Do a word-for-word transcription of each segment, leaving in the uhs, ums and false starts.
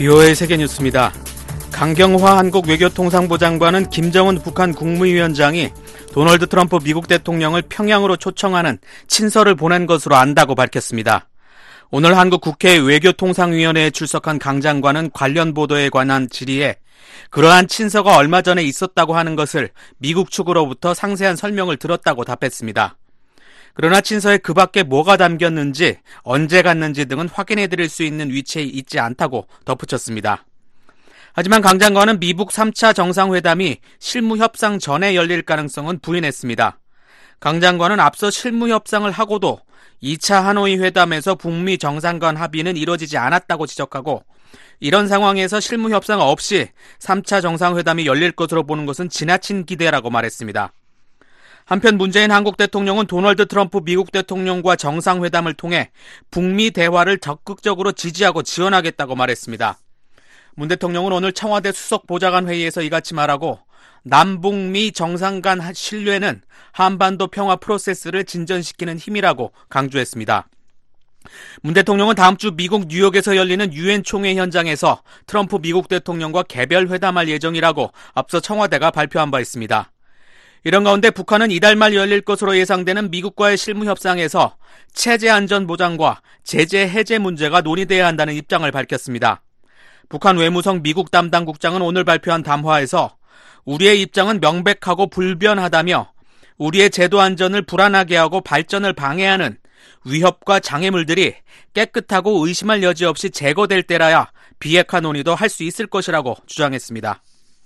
비오에이 세계뉴스입니다. 강경화 한국 외교통상부 장관은 김정은 북한 국무위원장이 도널드 트럼프 미국 대통령을 평양으로 초청하는 친서를 보낸 것으로 안다고 밝혔습니다. 오늘 한국 국회 외교통상위원회에 출석한 강 장관은 관련 보도에 관한 질의에 그러한 친서가 얼마 전에 있었다고 하는 것을 미국 측으로부터 상세한 설명을 들었다고 답했습니다. 그러나 친서에 그 밖에 뭐가 담겼는지, 언제 갔는지 등은 확인해드릴 수 있는 위치에 있지 않다고 덧붙였습니다. 하지만 강 장관은 미북 삼 차 정상회담이 실무협상 전에 열릴 가능성은 부인했습니다. 강 장관은 앞서 실무협상을 하고도 이 차 하노이 회담에서 북미 정상 간 합의는 이뤄지지 않았다고 지적하고, 이런 상황에서 실무협상 없이 삼 차 정상회담이 열릴 것으로 보는 것은 지나친 기대라고 말했습니다. 한편 문재인 한국 대통령은 도널드 트럼프 미국 대통령과 정상회담을 통해 북미 대화를 적극적으로 지지하고 지원하겠다고 말했습니다. 문 대통령은 오늘 청와대 수석보좌관 회의에서 이같이 말하고, 남북미 정상 간 신뢰는 한반도 평화 프로세스를 진전시키는 힘이라고 강조했습니다. 문 대통령은 다음 주 미국 뉴욕에서 열리는 유엔 총회 현장에서 트럼프 미국 대통령과 개별 회담할 예정이라고 앞서 청와대가 발표한 바 있습니다. 이런 가운데 북한은 이달 말 열릴 것으로 예상되는 미국과의 실무협상에서 체제 안전 보장과 제재 해제 문제가 논의돼야 한다는 입장을 밝혔습니다. 북한 외무성 미국 담당 국장은 오늘 발표한 담화에서 우리의 입장은 명백하고 불변하다며 우리의 제도 안전을 불안하게 하고 발전을 방해하는 위협과 장애물들이 깨끗하고 의심할 여지 없이 제거될 때라야 비핵화 논의도 할 수 있을 것이라고 주장했습니다.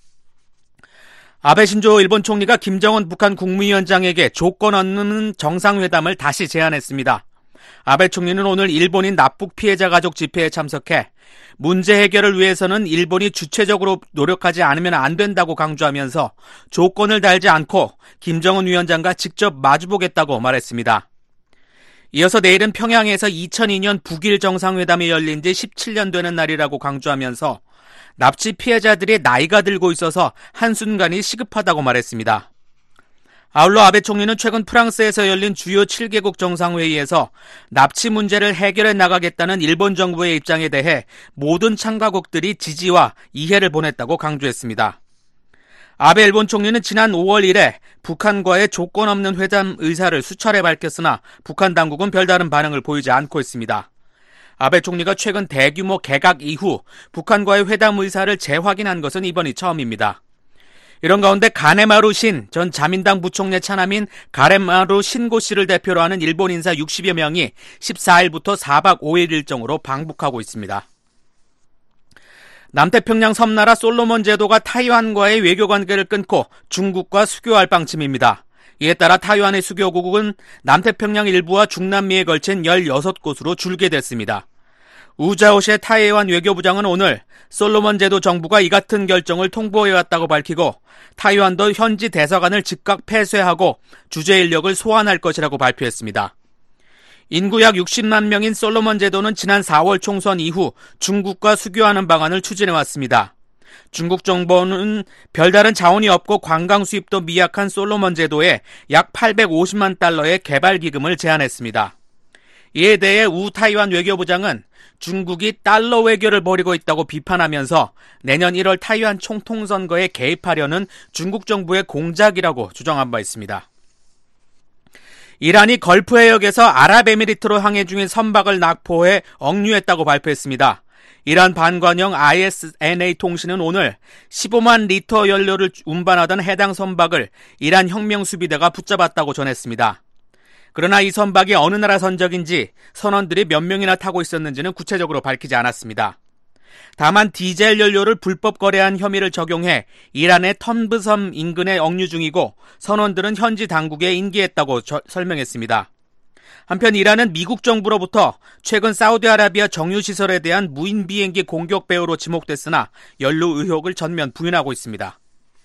아베 신조 일본 총리가 김정은 북한 국무위원장에게 조건 없는 정상회담을 다시 제안했습니다. 아베 총리는 오늘 일본인 납북 피해자 가족 집회에 참석해 문제 해결을 위해서는 일본이 주체적으로 노력하지 않으면 안 된다고 강조하면서 조건을 달지 않고 김정은 위원장과 직접 마주보겠다고 말했습니다. 이어서 내일은 평양에서 이천이 년 북일 정상회담이 열린 지 십칠 년 되는 날이라고 강조하면서 납치 피해자들이 나이가 들고 있어서 한순간이 시급하다고 말했습니다. 아울러 아베 총리는 최근 프랑스에서 열린 주요 칠 개국 정상회의에서 납치 문제를 해결해 나가겠다는 일본 정부의 입장에 대해 모든 참가국들이 지지와 이해를 보냈다고 강조했습니다. 아베 일본 총리는 지난 오월 일에 북한과의 조건 없는 회담 의사를 수차례 밝혔으나 북한 당국은 별다른 반응을 보이지 않고 있습니다. 아베 총리가 최근 대규모 개각 이후 북한과의 회담 의사를 재확인한 것은 이번이 처음입니다. 이런 가운데 가네마루 신 전 자민당 부총리 차남인 가네마루 신고 씨를 대표로 하는 일본 인사 육십여 명이 십사 일부터 사 박 오 일 일정으로 방북하고 있습니다. 남태평양 섬나라 솔로몬 제도가 타이완과의 외교관계를 끊고 중국과 수교할 방침입니다. 이에 따라 타이완의 수교국은 남태평양 일부와 중남미에 걸친 열여섯 곳으로 줄게 됐습니다. 우자오시의 타이완 외교부장은 오늘 솔로몬 제도 정부가 이 같은 결정을 통보해왔다고 밝히고 타이완도 현지 대사관을 즉각 폐쇄하고 주재 인력을 소환할 것이라고 발표했습니다. 인구 약 육십만 명인 솔로몬 제도는 지난 사월 총선 이후 중국과 수교하는 방안을 추진해왔습니다. 중국 정부는 별다른 자원이 없고 관광 수입도 미약한 솔로몬 제도에 약 팔백오십만 달러의 개발 기금을 제안했습니다. 이에 대해 우 타이완 외교부장은 중국이 달러 외교를 벌이고 있다고 비판하면서 내년 일월 타이완 총통선거에 개입하려는 중국 정부의 공작이라고 주장한 바 있습니다. 이란이 걸프 해역에서 아랍에미리트로 항해 중인 선박을 납포해 억류했다고 발표했습니다. 이란 반관영 아이에스엔에이 통신은 오늘 십오만 리터 연료를 운반하던 해당 선박을 이란 혁명수비대가 붙잡았다고 전했습니다. 그러나 이 선박이 어느 나라 선적인지 선원들이 몇 명이나 타고 있었는지는 구체적으로 밝히지 않았습니다. 다만 디젤 연료를 불법 거래한 혐의를 적용해 이란의 턴브섬 인근에 억류 중이고 선원들은 현지 당국에 인계했다고 저, 설명했습니다. 한편 이란은 미국 정부로부터 최근 사우디아라비아 정유시설에 대한 무인 비행기 공격 배후로 지목됐으나 연루 의혹을 전면 부인하고 있습니다.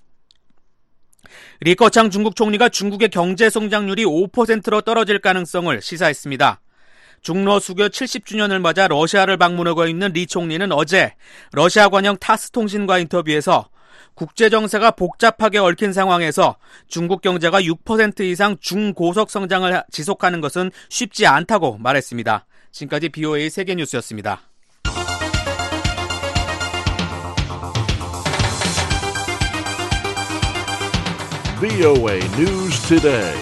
리커창 중국 총리가 중국의 경제 성장률이 오 퍼센트로 떨어질 가능성을 시사했습니다. 중러 수교 칠십 주년을 맞아 러시아를 방문하고 있는 리 총리는 어제 러시아 관영 타스 통신과 인터뷰에서 국제 정세가 복잡하게 얽힌 상황에서 중국 경제가 육 퍼센트 이상 중고속 성장을 지속하는 것은 쉽지 않다고 말했습니다. 지금까지 비오에이 세계뉴스였습니다. 브이오에이 News Today.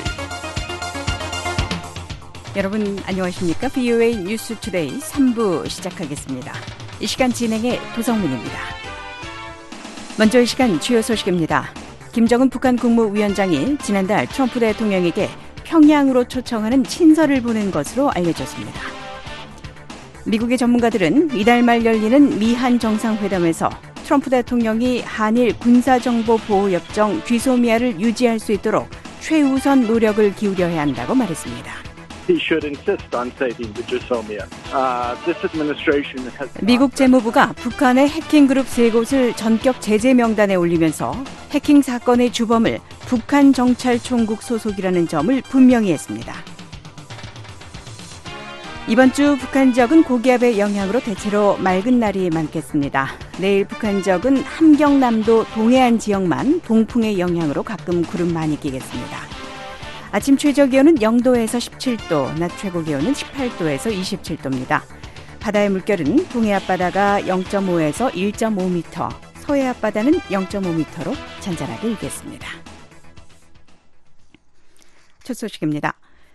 여러분 안녕하십니까? 브이오에이 뉴스 투데이 삼 부 시작하겠습니다. 이 시간 진행의 도성민입니다. 먼저 이 시간 주요 소식입니다. 김정은 북한 국무위원장이 지난달 트럼프 대통령에게 평양으로 초청하는 친서를 보낸 것으로 알려졌습니다. 미국의 전문가들은 이달 말 열리는 미한 정상회담에서 트럼프 대통령이 한일 군사정보보호협정 귀소미아를 유지할 수 있도록 최우선 노력을 기울여야 한다고 말했습니다. 미국 재무부가 북한의 해킹 그룹 세 곳을 전격 제재 명단에 올리면서 해킹 사건의 주범을 북한 정찰총국 소속이라는 점을 분명히 했습니다. 이번 주 북한 지역은 고기압의 영향으로 대체로 맑은 날이 많겠습니다. 내일 북한 지역은 함경남도 동해안 지역만 동풍의 영향으로 가끔 구름 많이 끼겠습니다. 아침 최저 기온은 영도에서 십칠 도, 낮 최고 기온은 십팔 도에서 이십칠 도입니다. 바다의 물결은 동해 앞바다가 영 점 오에서 일 점 오 미터, 서해 앞바다는 영 점 오 미터로 잔잔하게 일겠습니다. 첫 소식입니다.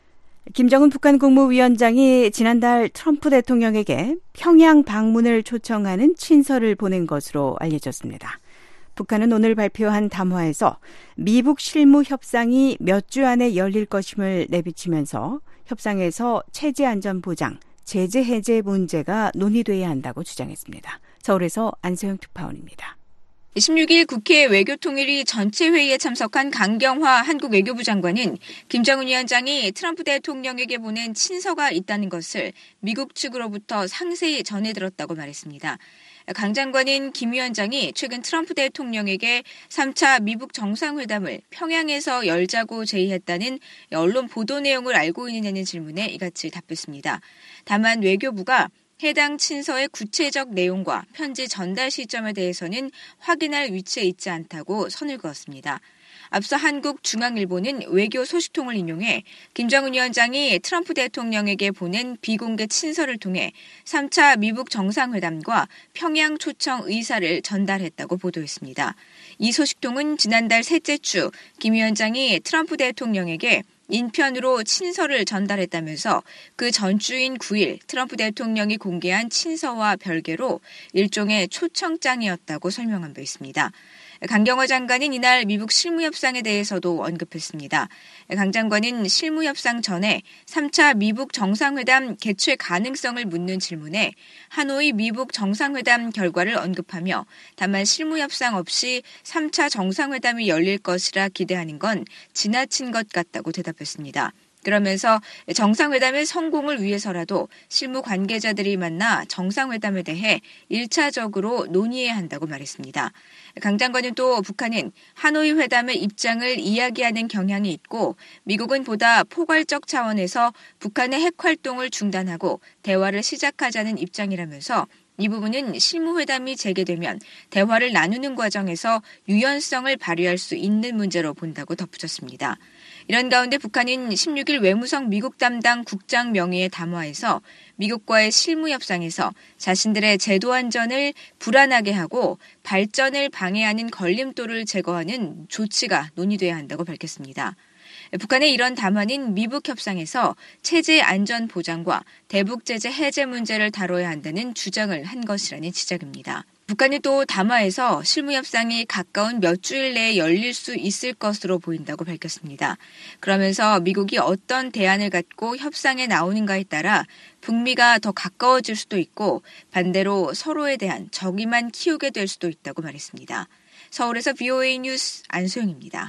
김정은 북한 국무위원장이 지난달 트럼프 대통령에게 평양 방문을 초청하는 친서를 보낸 것으로 알려졌습니다. 북한은 오늘 발표한 담화에서 미북 실무 협상이 몇 주 안에 열릴 것임을 내비치면서 협상에서 체제 안전 보장, 제재 해제 문제가 논의돼야 한다고 주장했습니다. 서울에서 안소영 특파원입니다. 십육 일 국회 외교통일위 전체 회의에 참석한 강경화 한국 외교부 장관은 김정은 위원장이 트럼프 대통령에게 보낸 친서가 있다는 것을 미국 측으로부터 상세히 전해 들었다고 말했습니다. 강 장관은 김 위원장이 최근 트럼프 대통령에게 삼 차 미북 정상회담을 평양에서 열자고 제의했다는 언론 보도 내용을 알고 있느냐는 질문에 이같이 답했습니다. 다만 외교부가 해당 친서의 구체적 내용과 편지 전달 시점에 대해서는 확인할 위치에 있지 않다고 선을 그었습니다. 앞서 한국중앙일보는 외교 소식통을 인용해 김정은 위원장이 트럼프 대통령에게 보낸 비공개 친서를 통해 삼 차 미북 정상회담과 평양 초청 의사를 전달했다고 보도했습니다. 이 소식통은 지난달 셋째 주 김 위원장이 트럼프 대통령에게 인편으로 친서를 전달했다면서 그 전주인 구 일 트럼프 대통령이 공개한 친서와 별개로 일종의 초청장이었다고 설명한 바 있습니다. 강경화 장관은 이날 미북 실무협상에 대해서도 언급했습니다. 강 장관은 실무협상 전에 삼 차 미북 정상회담 개최 가능성을 묻는 질문에 하노이 미북 정상회담 결과를 언급하며 다만 실무협상 없이 삼 차 정상회담이 열릴 것이라 기대하는 건 지나친 것 같다고 대답했습니다. 그러면서 정상회담의 성공을 위해서라도 실무 관계자들이 만나 정상회담에 대해 일 차적으로 논의해야 한다고 말했습니다. 강 장관은 또 북한은 하노이 회담의 입장을 이야기하는 경향이 있고 미국은 보다 포괄적 차원에서 북한의 핵 활동을 중단하고 대화를 시작하자는 입장이라면서 이 부분은 실무회담이 재개되면 대화를 나누는 과정에서 유연성을 발휘할 수 있는 문제로 본다고 덧붙였습니다. 이런 가운데 북한은 십육 일 외무성 미국 담당 국장 명의의 담화에서 미국과의 실무협상에서 자신들의 제도 안전을 불안하게 하고 발전을 방해하는 걸림돌을 제거하는 조치가 논의돼야 한다고 밝혔습니다. 북한의 이런 담화는 미북 협상에서 체제 안전 보장과 대북 제재 해제 문제를 다뤄야 한다는 주장을 한 것이라는 지적입니다. 북한이 또 담화에서 실무협상이 가까운 몇 주일 내에 열릴 수 있을 것으로 보인다고 밝혔습니다. 그러면서 미국이 어떤 대안을 갖고 협상에 나오는가에 따라 북미가 더 가까워질 수도 있고 반대로 서로에 대한 적의만 키우게 될 수도 있다고 말했습니다. 서울에서 브이오에이 뉴스 안소영입니다.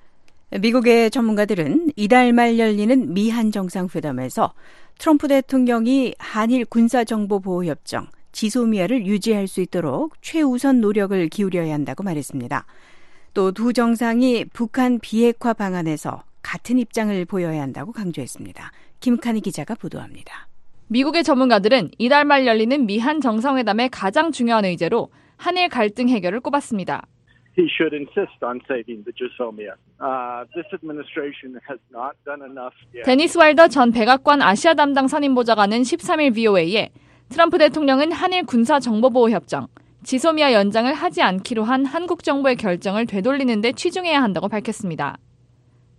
미국의 전문가들은 이달 말 열리는 미한 정상회담에서 트럼프 대통령이 한일 군사정보보호협정 지소미아를 유지할 수 있도록 최우선 노력을 기울여야 한다고 말했습니다. 또 두 정상이 북한 비핵화 방안에서 같은 입장을 보여야 한다고 강조했습니다. 김칸희 기자가 보도합니다. 미국의 전문가들은 이달 말 열리는 미한 정상회담의 가장 중요한 의제로 한일 갈등 해결을 꼽았습니다. He should insist on saving the Gisomia. Uh, this administration has not done enough yet. 데니스 왈더 전 백악관 아시아 담당 선임보좌관은 십삼 일 브이오에이에 트럼프 대통령은 한일 군사정보보호협정, 지소미아 연장을 하지 않기로 한 한국 정부의 결정을 되돌리는 데 치중해야 한다고 밝혔습니다.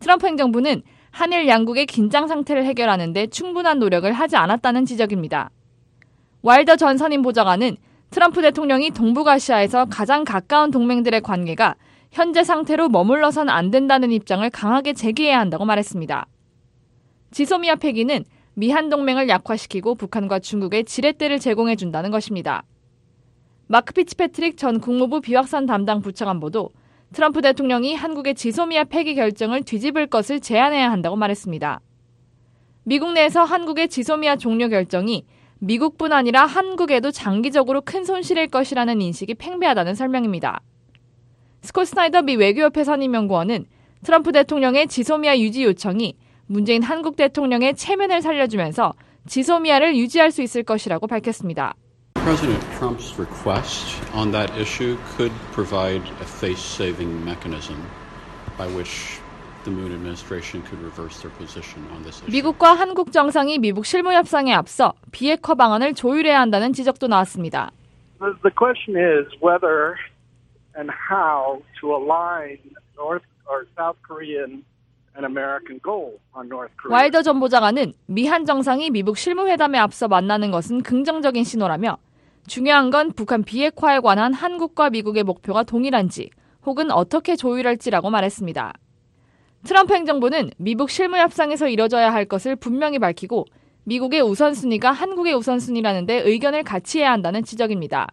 트럼프 행정부는 한일 양국의 긴장 상태를 해결하는 데 충분한 노력을 하지 않았다는 지적입니다. 와일더 전 선임 보좌관은 트럼프 대통령이 동북아시아에서 가장 가까운 동맹들의 관계가 현재 상태로 머물러선 안 된다는 입장을 강하게 제기해야 한다고 말했습니다. 지소미아 폐기는 미한 동맹을 약화시키고 북한과 중국에 지렛대를 제공해준다는 것입니다. 마크 피츠패트릭 전 국무부 비확산 담당 부차관보도 트럼프 대통령이 한국의 지소미아 폐기 결정을 뒤집을 것을 제안해야 한다고 말했습니다. 미국 내에서 한국의 지소미아 종료 결정이 미국뿐 아니라 한국에도 장기적으로 큰 손실일 것이라는 인식이 팽배하다는 설명입니다. 스콧 스나이더 미 외교협회 선임연구원은 트럼프 대통령의 지소미아 유지 요청이 문재인 한국 대통령의 체면을 살려주면서 지소미아를 유지할 수 있을 것이라고 밝혔습니다. President Trump's request on that issue could provide a face-saving mechanism by which the Moon administration could reverse their position on this issue. 미국과 한국 정상이 미국 실무 협상에 앞서 비핵화 방안을 조율해야 한다는 지적도 나왔습니다. The question is whether and how to align North or South Korean and American goals on North Korea. 와일더 전 보좌관은 미한 정상이 미국 실무회담에 앞서 만나는 것은 긍정적인 신호라며 중요한 건 북한 비핵화에 관한 한국과 미국의 목표가 동일한지 혹은 어떻게 조율할지라고 말했습니다. 트럼프 행정부는 미국 실무협상에서 이뤄져야 할 것을 분명히 밝히고 미국의 우선순위가 한국의 우선순위라는 데 의견을 같이 해야 한다는 지적입니다.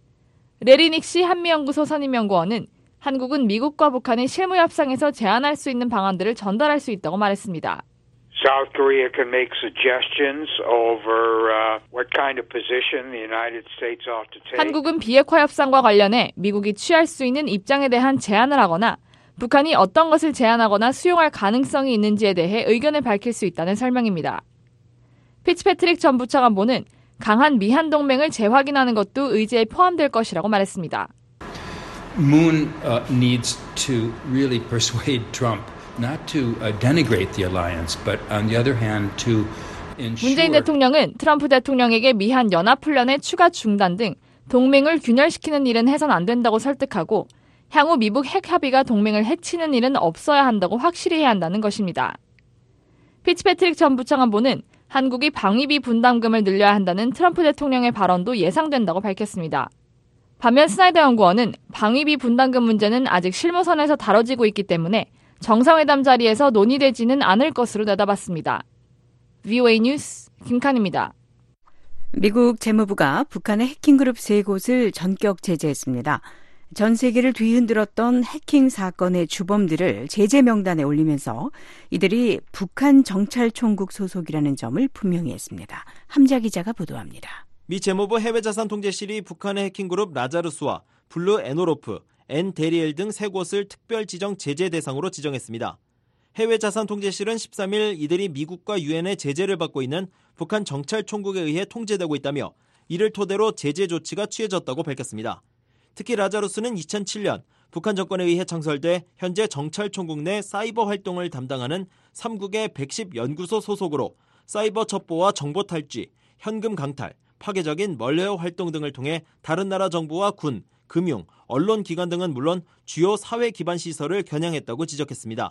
레리 닉시 한미연구소 선임연구원은 한국은 미국과 북한의 실무협상에서 제안할 수 있는 방안들을 전달할 수 있다고 말했습니다. South Korea can make suggestions over uh, what kind of position the United States ought to take. 한국은 비핵화 협상과 관련해 미국이 취할 수 있는 입장에 대한 제안을 하거나 북한이 어떤 것을 제안하거나 수용할 가능성이 있는지에 대해 의견을 밝힐 수 있다는 설명입니다. 피츠패트릭 전 부차관보는 강한 미한 동맹을 재확인하는 것도 의제에 포함될 것이라고 말했습니다. Moon uh, needs to really persuade Trump not to uh, denigrate the alliance, but on the other hand to ensure. 문재인 대통령은 트럼프 대통령에게 미한 연합훈련의 추가 중단 등 동맹을 균열시키는 일은 해선 안 된다고 설득하고 향후 미북 핵 합의가 동맹을 해치는 일은 없어야 한다고 확실히 해야 한다는 것입니다. 피츠패트릭 전 부차관보는 한국이 방위비 분담금을 늘려야 한다는 트럼프 대통령의 발언도 예상된다고 밝혔습니다. 반면 스나이더 연구원은 방위비 분담금 문제는 아직 실무선에서 다뤄지고 있기 때문에 정상회담 자리에서 논의되지는 않을 것으로 내다봤습니다. 브이오에이 뉴스 김칸입니다. 미국 재무부가 북한의 해킹그룹 세 곳을 전격 제재했습니다. 전 세계를 뒤흔들었던 해킹 사건의 주범들을 제재 명단에 올리면서 이들이 북한 정찰총국 소속이라는 점을 분명히 했습니다. 함자 기자가 보도합니다. 미 재무부 해외자산통제실이 북한의 해킹그룹 라자루스와 블루 에노로프, 엔 데리엘 등 세 곳을 특별 지정 제재 대상으로 지정했습니다. 해외자산통제실은 십삼 일 이들이 미국과 유엔의 제재를 받고 있는 북한 정찰총국에 의해 통제되고 있다며 이를 토대로 제재 조치가 취해졌다고 밝혔습니다. 특히 라자루스는 이천칠 년 북한 정권에 의해 창설돼 현재 정찰총국 내 사이버 활동을 담당하는 삼국의 백십 연구소 소속으로 사이버 첩보와 정보 탈취, 현금 강탈, 파괴적인 멀웨어 활동 등을 통해 다른 나라 정부와 군, 금융, 언론 기관 등은 물론 주요 사회 기반 시설을 겨냥했다고 지적했습니다.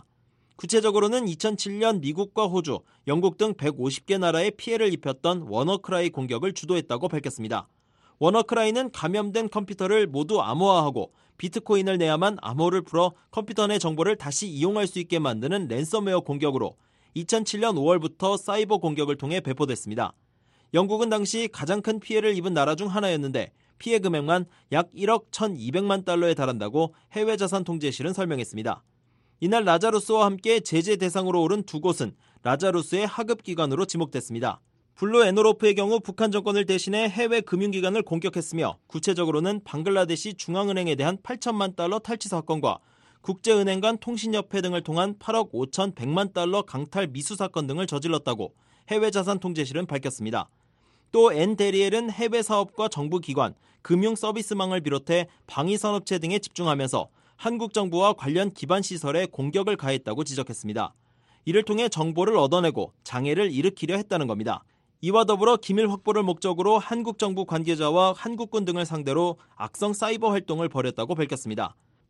구체적으로는 이천칠 년 미국과 호주, 영국 등 백오십 개 나라에 피해를 입혔던 워너크라이 공격을 주도했다고 밝혔습니다. 워너크라이는 감염된 컴퓨터를 모두 암호화하고 비트코인을 내야만 암호를 풀어 컴퓨터 내 정보를 다시 이용할 수 있게 만드는 랜섬웨어 공격으로 이천칠 년 오월부터 사이버 공격을 통해 배포됐습니다. 영국은 당시 가장 큰 피해를 입은 나라 중 하나였는데 피해 금액만 약 일억 천이백만 달러에 달한다고 해외자산통제실은 설명했습니다. 이날 라자루스와 함께 제재 대상으로 오른 두 곳은 라자루스의 하급기관으로 지목됐습니다. 블루 에노로프의 경우 북한 정권을 대신해 해외 금융기관을 공격했으며 구체적으로는 방글라데시 중앙은행에 대한 팔천만 달러 탈취 사건과 국제은행 간 통신협회 등을 통한 팔억 오천백만 달러 강탈 미수 사건 등을 저질렀다고 해외자산통제실은 밝혔습니다. 또 엔 데리엘은 해외 사업과 정부기관, 금융서비스망을 비롯해 방위산업체 등에 집중하면서 한국 정부와 관련 기반 시설에 공격을 가했다고 지적했습니다. 이를 통해 정보를 얻어내고 장애를 일으키려 했다는 겁니다. 이와 더불어 기밀 확보를 목적으로 한국 정부 관계자와 한국군 등을 상대로 악성 사이버 활동을 벌였다고 밝혔습니다.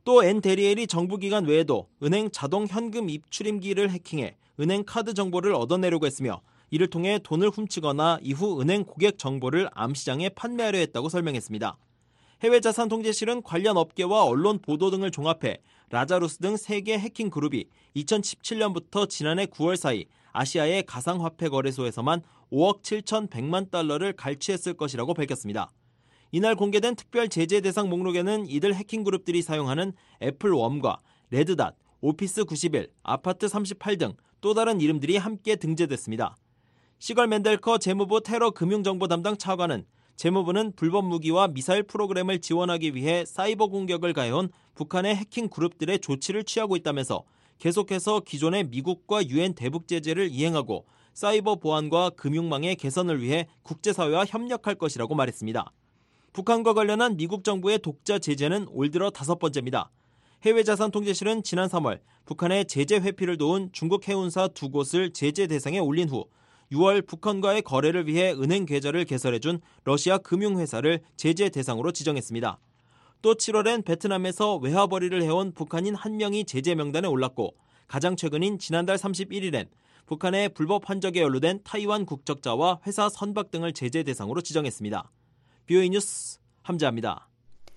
또 엔데리엘이 정부기관 외에도 은행 자동 현금 입출임기를 해킹해 은행 카드 정보를 얻어내려고 했으며 이를 통해 돈을 훔치거나 이후 은행 고객 정보를 암시장에 판매하려 했다고 설명했습니다. 해외자산통제실은 관련 업계와 언론 보도 등을 종합해 라자루스 등 세 개 해킹 그룹이 이천십칠 년부터 지난해 구월 사이 아시아의 가상화폐 거래소에서만 오억 칠천백만 달러를 갈취했을 것이라고 밝혔습니다. 이날 공개된 특별 제재 대상 목록에는 이들 해킹 그룹들이 사용하는 애플웜과 레드닷, 오피스 구십일, 아파트 삼십팔 등 또 다른 이름들이 함께 등재됐습니다. 시걸 맨델커 재무부 테러 금융정보 담당 차관은 재무부는 불법 무기와 미사일 프로그램을 지원하기 위해 사이버 공격을 가해온 북한의 해킹 그룹들의 조치를 취하고 있다면서 계속해서 기존의 미국과 유엔 대북 제재를 이행하고 사이버 보안과 금융망의 개선을 위해 국제사회와 협력할 것이라고 말했습니다. 북한과 관련한 미국 정부의 독자 제재는 올 들어 다섯 번째입니다. 해외자산통제실은 지난 삼월 북한의 제재 회피를 도운 중국 해운사 두 곳을 제재 대상에 올린 후 유월 북한과의 거래를 위해 은행 계좌를 개설해준 러시아 금융회사를 제재 대상으로 지정했습니다. 또 칠월엔 베트남에서 외화벌이를 해온 북한인 한 명이 제재 명단에 올랐고 가장 최근인 지난달 삼십일일엔 북한의 불법 환적에 연루된 타이완 국적자와 회사 선박 등을 제재 대상으로 지정했습니다. 비오에이 뉴스 함재합니다.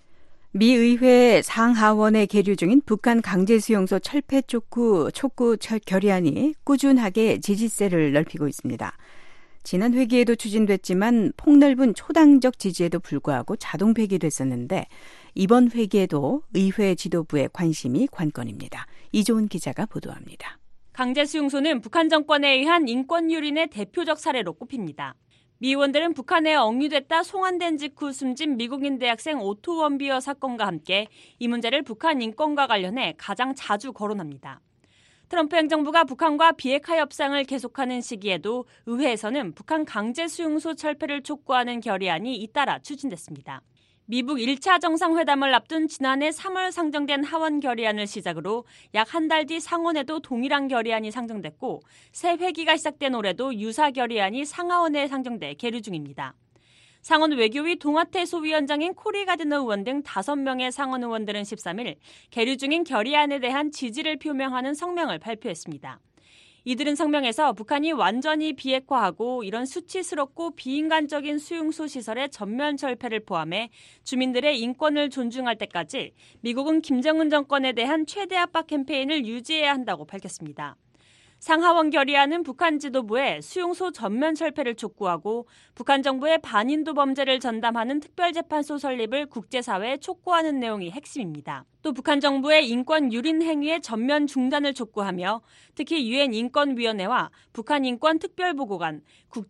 미 의회 상하원에 계류 중인 북한 강제수용소 철폐 촉구, 촉구 결의안이 꾸준하게 지지세를 넓히고 있습니다. 지난 회기에도 추진됐지만 폭넓은 초당적 지지에도 불구하고 자동 폐기됐었는데 이번 회기에도 의회 지도부의 관심이 관건입니다. 이조은 기자가 보도합니다. 강제수용소는 북한 정권에 의한 인권 유린의 대표적 사례로 꼽힙니다. 미 의원들은 북한에 억류됐다 송환된 직후 숨진 미국인 대학생 오토 원비어 사건과 함께 이 문제를 북한 인권과 관련해 가장 자주 거론합니다. 트럼프 행정부가 북한과 비핵화 협상을 계속하는 시기에도 의회에서는 북한 강제수용소 철폐를 촉구하는 결의안이 잇따라 추진됐습니다. 미북 일 차 정상회담을 앞둔 지난해 삼월 상정된 하원 결의안을 시작으로 약 한 달 뒤 상원에도 동일한 결의안이 상정됐고 새 회기가 시작된 올해도 유사 결의안이 상하원에 상정돼 계류 중입니다. 상원 외교위 동아태 소위원장인 코리 가드너 의원 등 다섯 명의 상원 의원들은 십삼일 계류 중인 결의안에 대한 지지를 표명하는 성명을 발표했습니다. 이들은 성명에서 북한이 완전히 비핵화하고 이런 수치스럽고 비인간적인 수용소 시설의 전면 철폐를 포함해 주민들의 인권을 존중할 때까지 미국은 김정은 정권에 대한 최대 압박 캠페인을 유지해야 한다고 밝혔습니다. 상하원 결의안은 북한 지도부에 수용소 전면 철폐를 촉구하고 북한 정부의 반인도 범죄를 전담하는 특별재판소 설립을 국제사회에 촉구하는 내용이 핵심입니다. 또 북한 정부의 인권 유린 행위의 전면 중단을 촉구하며 특히 유엔 인권위원회와 북한 인권특별보고관,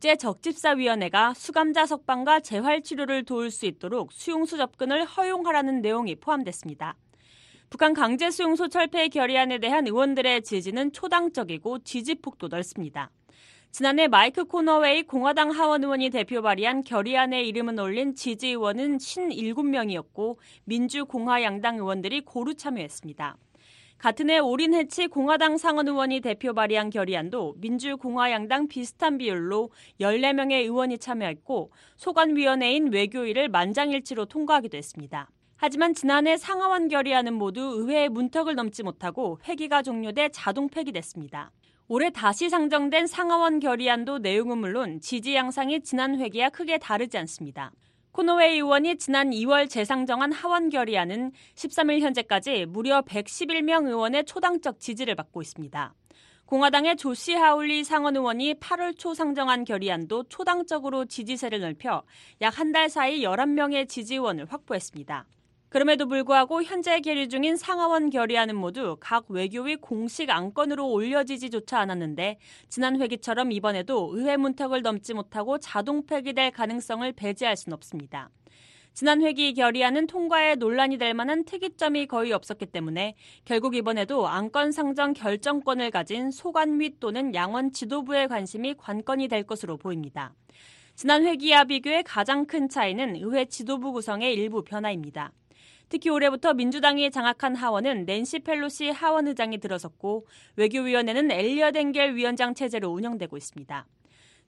국제적집사위원회가 수감자 석방과 재활치료를 도울 수 있도록 수용소 접근을 허용하라는 내용이 포함됐습니다. 북한 강제수용소 철폐 결의안에 대한 의원들의 지지는 초당적이고 지지폭도 넓습니다. 지난해 마이크 코너웨이 공화당 하원 의원이 대표 발의한 결의안에 이름을 올린 지지 의원은 오십칠 명이었고 민주공화 양당 의원들이 고루 참여했습니다. 같은 해 오린 해치 공화당 상원 의원이 대표 발의한 결의안도 민주공화 양당 비슷한 비율로 열네 명의 의원이 참여했고 소관위원회인 외교위를 만장일치로 통과하기도 했습니다. 하지만 지난해 상하원 결의안은 모두 의회의 문턱을 넘지 못하고 회기가 종료돼 자동 폐기됐습니다. 올해 다시 상정된 상하원 결의안도 내용은 물론 지지 양상이 지난 회기와 크게 다르지 않습니다. 코노웨이 의원이 지난 이월 재상정한 하원 결의안은 십삼일 현재까지 무려 백십일 명 의원의 초당적 지지를 받고 있습니다. 공화당의 조시 하울리 상원 의원이 팔월 초 상정한 결의안도 초당적으로 지지세를 넓혀 약 한 달 사이 열한 명의 지지의원을 확보했습니다. 그럼에도 불구하고 현재 계류 중인 상하원 결의안은 모두 각 외교위 공식 안건으로 올려지지조차 않았는데 지난 회기처럼 이번에도 의회 문턱을 넘지 못하고 자동 폐기될 가능성을 배제할 수는 없습니다. 지난 회기 결의안은 통과에 논란이 될 만한 특이점이 거의 없었기 때문에 결국 이번에도 안건 상정 결정권을 가진 소관위 또는 양원 지도부의 관심이 관건이 될 것으로 보입니다. 지난 회기와 비교해 가장 큰 차이는 의회 지도부 구성의 일부 변화입니다. 특히 올해부터 민주당이 장악한 하원은 낸시 펠로시 하원 의장이 들어섰고 외교위원회는 엘리엇 엥겔 위원장 체제로 운영되고 있습니다.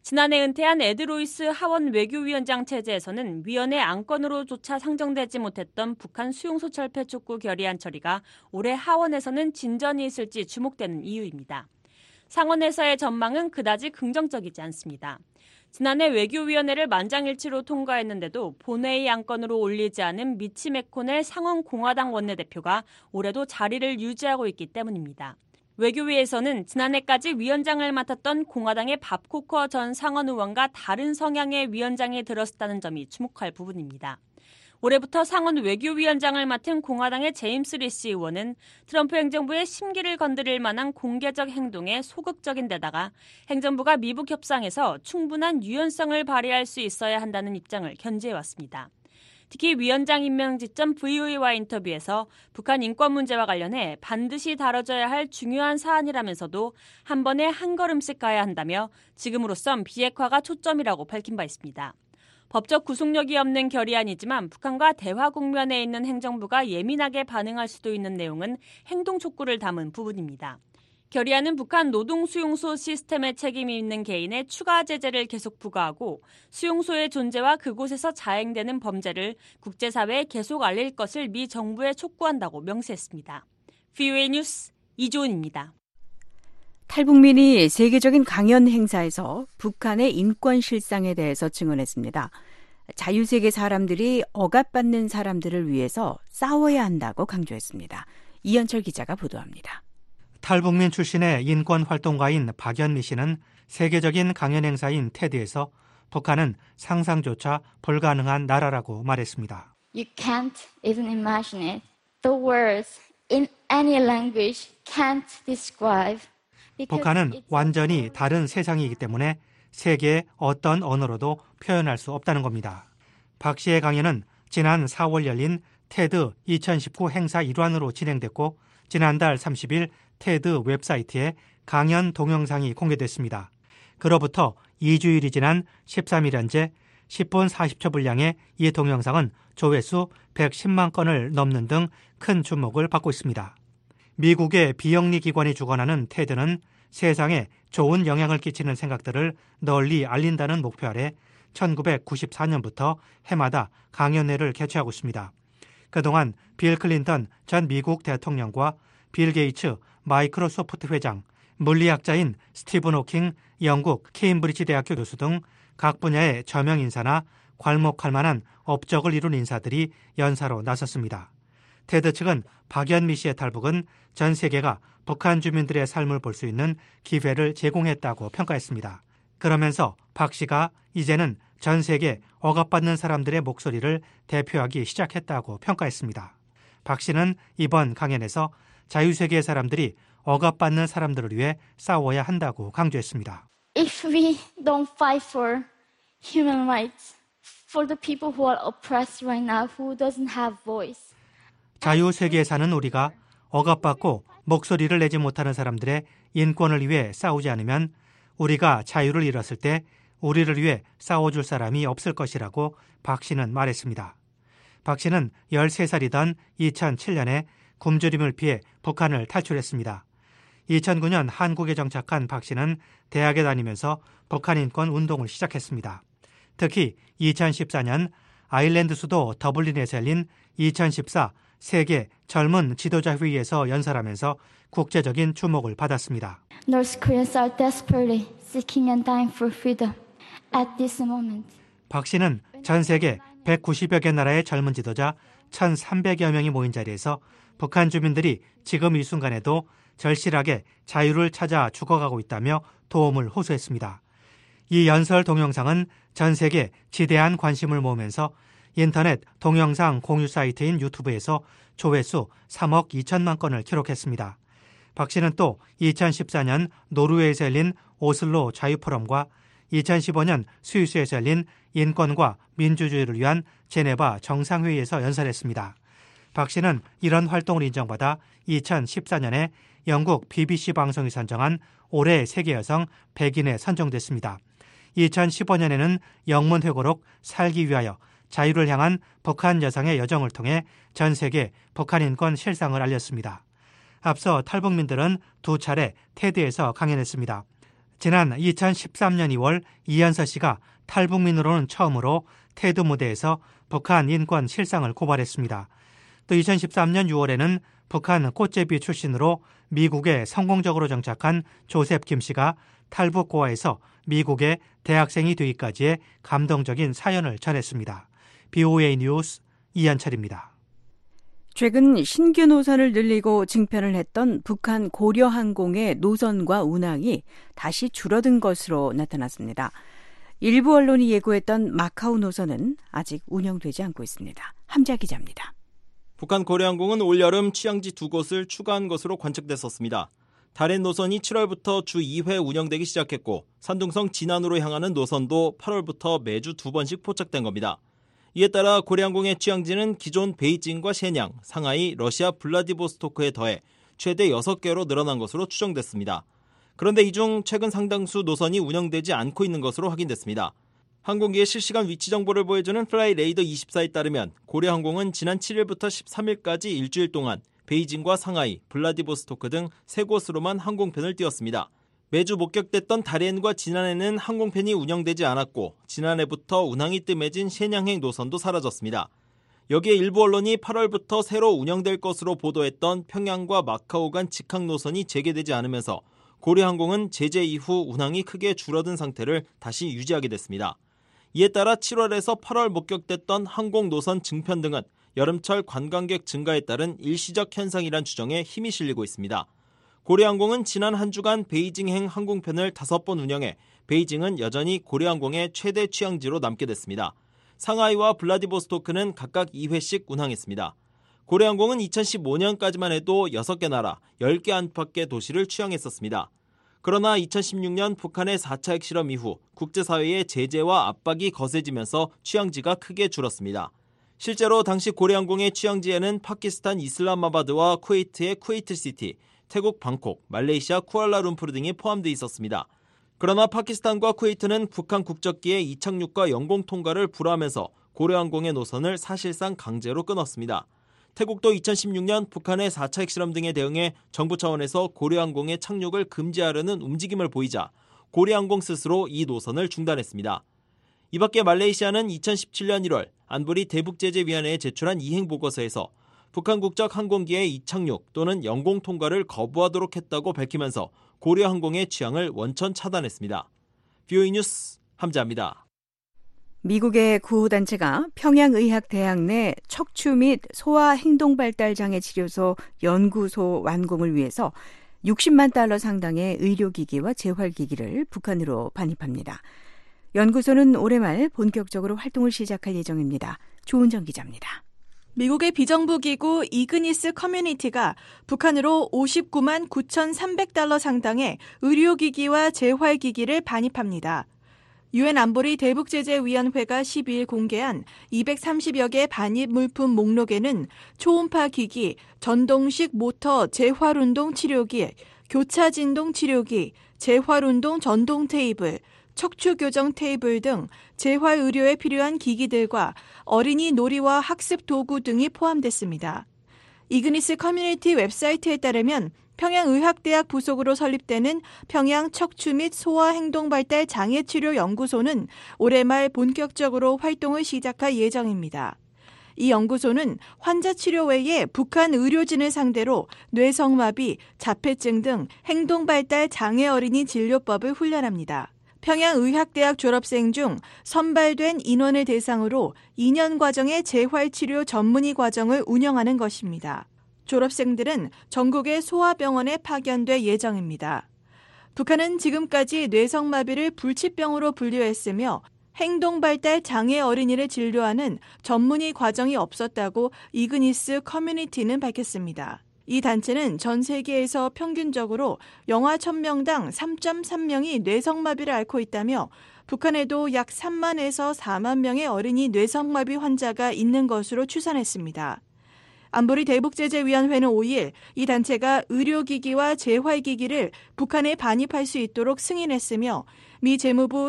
지난해 은퇴한 에드 로이스 하원 외교위원장 체제에서는 위원회 안건으로조차 상정되지 못했던 북한 수용소 철폐 촉구 결의안 처리가 올해 하원에서는 진전이 있을지 주목되는 이유입니다. 상원에서의 전망은 그다지 긍정적이지 않습니다. 지난해 외교위원회를 만장일치로 통과했는데도 본회의 안건으로 올리지 않은 미치 맥코넬 상원 공화당 원내대표가 올해도 자리를 유지하고 있기 때문입니다. 외교위에서는 지난해까지 위원장을 맡았던 공화당의 밥 코커 전 상원 의원과 다른 성향의 위원장이 들었다는 점이 주목할 부분입니다. 올해부터 상원 외교위원장을 맡은 공화당의 제임스 리시 의원은 트럼프 행정부의 심기를 건드릴 만한 공개적 행동에 소극적인 데다가 행정부가 미북 협상에서 충분한 유연성을 발휘할 수 있어야 한다는 입장을 견지해왔습니다. 특히 위원장 임명 지점 브이오에이와 인터뷰에서 북한 인권 문제와 관련해 반드시 다뤄져야 할 중요한 사안이라면서도 한 번에 한 걸음씩 가야 한다며 지금으로선 비핵화가 초점이라고 밝힌 바 있습니다. 법적 구속력이 없는 결의안이지만 북한과 대화 국면에 있는 행정부가 예민하게 반응할 수도 있는 내용은 행동 촉구를 담은 부분입니다. 결의안은 북한 노동수용소 시스템에 책임이 있는 개인의 추가 제재를 계속 부과하고 수용소의 존재와 그곳에서 자행되는 범죄를 국제사회에 계속 알릴 것을 미 정부에 촉구한다고 명시했습니다. 브이오에이 뉴스 이조은입니다. 탈북민이 세계적인 강연 행사에서 북한의 인권 실상에 대해서 증언했습니다. 자유세계 사람들이 억압받는 사람들을 위해서 싸워야 한다고 강조했습니다. 이현철 기자가 보도합니다. 탈북민 출신의 인권활동가인 박연미 씨는 세계적인 강연 행사인 테드에서 북한은 상상조차 불가능한 나라라고 말했습니다. You can't even imagine it. The words in any language can't describe. 북한은 완전히 다른 세상이기 때문에 세계의 어떤 언어로도 표현할 수 없다는 겁니다. 박 씨의 강연은 지난 사월 열린 테드 이천십구 행사 일환으로 진행됐고 지난달 삼십일 테드 웹사이트에 강연 동영상이 공개됐습니다. 그로부터 이 주일이 지난 십삼일 현재 십 분 사십 초 분량의 이 동영상은 조회수 백십만 건을 넘는 등 큰 주목을 받고 있습니다. 미국의 비영리 기관이 주관하는 테드는 세상에 좋은 영향을 끼치는 생각들을 널리 알린다는 목표 아래 천구백구십사 년부터 해마다 강연회를 개최하고 있습니다. 그동안 빌 클린턴 전 미국 대통령과 빌 게이츠 마이크로소프트 회장, 물리학자인 스티븐 호킹 영국 케임브리지 대학교 교수 등 각 분야의 저명 인사나 괄목할 만한 업적을 이룬 인사들이 연사로 나섰습니다. 테드 측은 박연미 씨의 탈북은 전 세계가 북한 주민들의 삶을 볼 수 있는 기회를 제공했다고 평가했습니다. 그러면서 박 씨가 이제는 전 세계 억압받는 사람들의 목소리를 대표하기 시작했다고 평가했습니다. 박 씨는 이번 강연에서 자유세계의 사람들이 억압받는 사람들을 위해 싸워야 한다고 강조했습니다. If we don't fight for human rights, for the people who are oppressed right now, who doesn't have voice. 자유세계에 사는 우리가 억압받고 목소리를 내지 못하는 사람들의 인권을 위해 싸우지 않으면 우리가 자유를 잃었을 때 우리를 위해 싸워줄 사람이 없을 것이라고 박 씨는 말했습니다. 박 씨는 열세 살이던 이천칠 년에 굶주림을 피해 북한을 탈출했습니다. 이천구 년 한국에 정착한 박 씨는 대학에 다니면서 북한 인권 운동을 시작했습니다. 특히 이천십사 년 아일랜드 수도 더블린에서 열린 이천십사 세계 젊은 지도자 회의에서 연설하면서 국제적인 주목을 받았습니다. North Koreans are desperately seeking and dying for freedom at this moment. 박 씨는 전 세계 백구십여 개 나라의 젊은 지도자 천삼백여 명이 모인 자리에서 북한 주민들이 지금 이 순간에도 절실하게 자유를 찾아 죽어가고 있다며 도움을 호소했습니다. 이 연설 동영상은 전 세계 지대한 관심을 모으면서 인터넷 동영상 공유 사이트인 유튜브에서 조회수 삼억 이천만 건을 기록했습니다. 박 씨는 또 이천십사 년 노르웨이에서 열린 오슬로 자유포럼과 이천십오 년 스위스에서 열린 인권과 민주주의를 위한 제네바 정상회의에서 연설했습니다. 박 씨는 이런 활동을 인정받아 이천십사 년에 영국 비비씨 방송이 선정한 올해 세계 여성 백 인에 선정됐습니다. 이천십오 년에는 영문회고록 살기 위하여 자유를 향한 북한 여성의 여정을 통해 전 세계 북한 인권 실상을 알렸습니다. 앞서 탈북민들은 두 차례 테드에서 강연했습니다. 지난 이천십삼 년 이월 이현서 씨가 탈북민으로는 처음으로 테드 무대에서 북한 인권 실상을 고발했습니다. 또 이천십삼 년 유월에는 북한 꽃제비 출신으로 미국에 성공적으로 정착한 조셉 김 씨가 탈북 고아에서 미국의 대학생이 되기까지의 감동적인 사연을 전했습니다. 비오에이 뉴스 이한철입니다. 최근 신규 노선을 늘리고 증편을 했던 북한 고려항공의 노선과 운항이 다시 줄어든 것으로 나타났습니다. 일부 언론이 예고했던 마카오 노선은 아직 운영되지 않고 있습니다. 함자 기자입니다. 북한 고려항공은 올여름 취향지 두 곳을 추가한 것으로 관측됐었습니다. 다롄 노선이 칠월부터 주 이 회 운영되기 시작했고 산둥성 진안으로 향하는 노선도 팔월부터 매주 두 번씩 포착된 겁니다. 이에 따라 고려항공의 취향지는 기존 베이징과 shenyang, 상하이, 러시아 블라디보스토크에 더해 최대 여섯 개로 늘어난 것으로 추정됐습니다. 그런데 이 중 최근 상당수 노선이 운영되지 않고 있는 것으로 확인됐습니다. 항공기의 실시간 위치 정보를 보여주는 플라이레이더 이십사에 따르면 고려항공은 지난 칠일부터 십삼일까지 일주일 동안 베이징과 상하이, 블라디보스토크 등 세 곳으로만 항공편을 띄웠습니다. 매주 목격됐던 다롄과 진안에는 항공편이 운영되지 않았고 지난해부터 운항이 뜸해진 shenyang행 노선도 사라졌습니다. 여기에 일부 언론이 팔월부터 새로 운영될 것으로 보도했던 평양과 마카오 간 직항 노선이 재개되지 않으면서 고려항공은 제재 이후 운항이 크게 줄어든 상태를 다시 유지하게 됐습니다. 이에 따라 칠월에서 팔월 목격됐던 항공 노선 증편 등은 여름철 관광객 증가에 따른 일시적 현상이란 추정에 힘이 실리고 있습니다. 고려항공은 지난 한 주간 베이징행 항공편을 다섯 번 운영해 베이징은 여전히 고려항공의 최대 취향지로 남게 됐습니다. 상하이와 블라디보스토크는 각각 이 회씩 운항했습니다. 고려항공은 이천십오 년까지만 해도 여섯 개 나라, 열 개 안팎의 도시를 취항했었습니다. 그러나 이천십육 년 북한의 사 차 핵실험 이후 국제사회의 제재와 압박이 거세지면서 취향지가 크게 줄었습니다. 실제로 당시 고려항공의 취향지에는 파키스탄 이슬람마바드와 쿠웨이트의 쿠웨이트시티, 태국 방콕, 말레이시아 쿠알라룸푸르 등이 포함되어 있었습니다. 그러나 파키스탄과 쿠웨이트는 북한 국적기의 이착륙과 영공 통과를 불허하면서 고려항공의 노선을 사실상 강제로 끊었습니다. 태국도 이천십육 년 북한의 사 차 핵실험 등에 대응해 정부 차원에서 고려항공의 착륙을 금지하려는 움직임을 보이자 고려항공 스스로 이 노선을 중단했습니다. 이 밖에 말레이시아는 이천십칠 년 일월 안보리 대북제재위원회에 제출한 이행 보고서에서 북한 국적 항공기의 이착륙 또는 영공 통과를 거부하도록 했다고 밝히면서 고려항공의 취항을 원천 차단했습니다. 비오이 뉴스 함자입니다. 미국의 구호단체가 평양의학대학 내 척추 및 소아 행동발달장애 치료소 연구소 완공을 위해서 육십만 달러 상당의 의료기기와 재활기기를 북한으로 반입합니다. 연구소는 올해 말 본격적으로 활동을 시작할 예정입니다. 조은정 기자입니다. 미국의 비정부기구 이그니스 커뮤니티가 북한으로 오십구만 구천삼백 달러 상당의 의료기기와 재활기기를 반입합니다. 유엔 안보리 대북제재위원회가 십이일 공개한 이백삼십여 개 반입 물품 목록에는 초음파 기기, 전동식 모터 재활운동 치료기, 교차진동 치료기, 재활운동 전동 테이블, 척추 교정 테이블 등 재활 의료에 필요한 기기들과 어린이 놀이와 학습 도구 등이 포함됐습니다. 이그니스 커뮤니티 웹사이트에 따르면 평양의학대학 부속으로 설립되는 평양 척추 및 소아 행동발달 장애치료 연구소는 올해 말 본격적으로 활동을 시작할 예정입니다. 이 연구소는 환자 치료 외에 북한 의료진을 상대로 뇌성마비, 자폐증 등 행동발달 장애 어린이 진료법을 훈련합니다. 평양의학대학 졸업생 중 선발된 인원을 대상으로 이 년 과정의 재활치료 전문의 과정을 운영하는 것입니다. 졸업생들은 전국의 소아병원에 파견될 예정입니다. 북한은 지금까지 뇌성마비를 불치병으로 분류했으며 행동발달 장애 어린이를 진료하는 전문의 과정이 없었다고 이그니스 커뮤니티는 밝혔습니다. 이 단체는 전 세계에서 평균적으로 영아 천 명당 삼 점 삼 명이 뇌성마비를 앓고 있다며 북한에도 약 삼만에서 사만 명의 어린이 뇌성마비 환자가 있는 것으로 추산했습니다. 안보리 대북제재위원회는 오일 이 단체가 의료기기와 재활기기를 북한에 반입할 수 있도록 승인했으며 미 재무부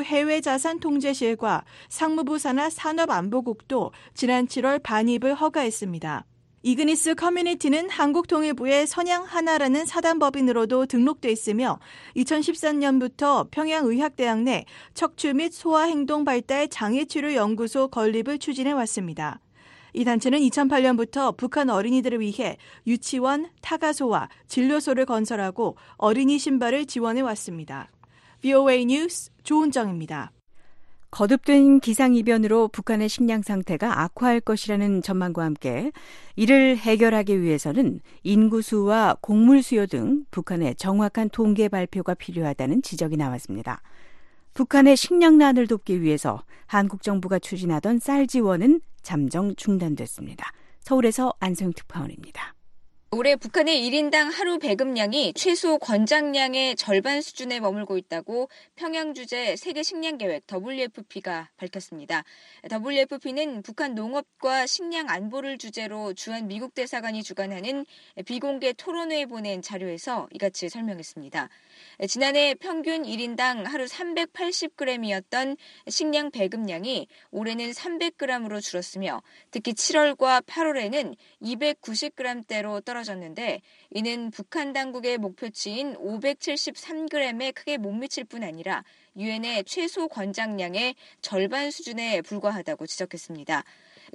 해외자산통제실과 상무부 산하 산업안보국도 지난 칠월 반입을 허가했습니다. 이그니스 커뮤니티는 한국통일부의 선양하나라는 사단법인으로도 등록돼 있으며 이천십삼 년부터 평양의학대학 내 척추 및 소아행동발달 장애치료연구소 건립을 추진해 왔습니다. 이 단체는 이천팔 년부터 북한 어린이들을 위해 유치원, 타가소와 진료소를 건설하고 어린이 신발을 지원해 왔습니다. 브이오에이 뉴스 조은정입니다. 거듭된 기상이변으로 북한의 식량 상태가 악화할 것이라는 전망과 함께 이를 해결하기 위해서는 인구수와 곡물 수요 등 북한의 정확한 통계 발표가 필요하다는 지적이 나왔습니다. 북한의 식량난을 돕기 위해서 한국 정부가 추진하던 쌀 지원은 잠정 중단됐습니다. 서울에서 안성윤 특파원입니다. 올해 북한의 일 인당 하루 배급량이 최소 권장량의 절반 수준에 머물고 있다고 평양 주재 세계 식량 계획 더블유에프피가 밝혔습니다. 더블유에프피는 북한 농업과 식량 안보를 주제로 주한 미국 대사관이 주관하는 비공개 토론회에 보낸 자료에서 이같이 설명했습니다. 지난해 평균 일 인당 하루 삼백팔십 그램이었던 식량 배급량이 올해는 삼백 그램으로 줄었으며 특히 칠월과 팔월에는 이백구십 그램대로 떨어졌는데 이는 북한 당국의 목표치인 오백칠십삼 그램에 크게 못 미칠 뿐 아니라 유엔의 최소 권장량의 절반 수준에 불과하다고 지적했습니다.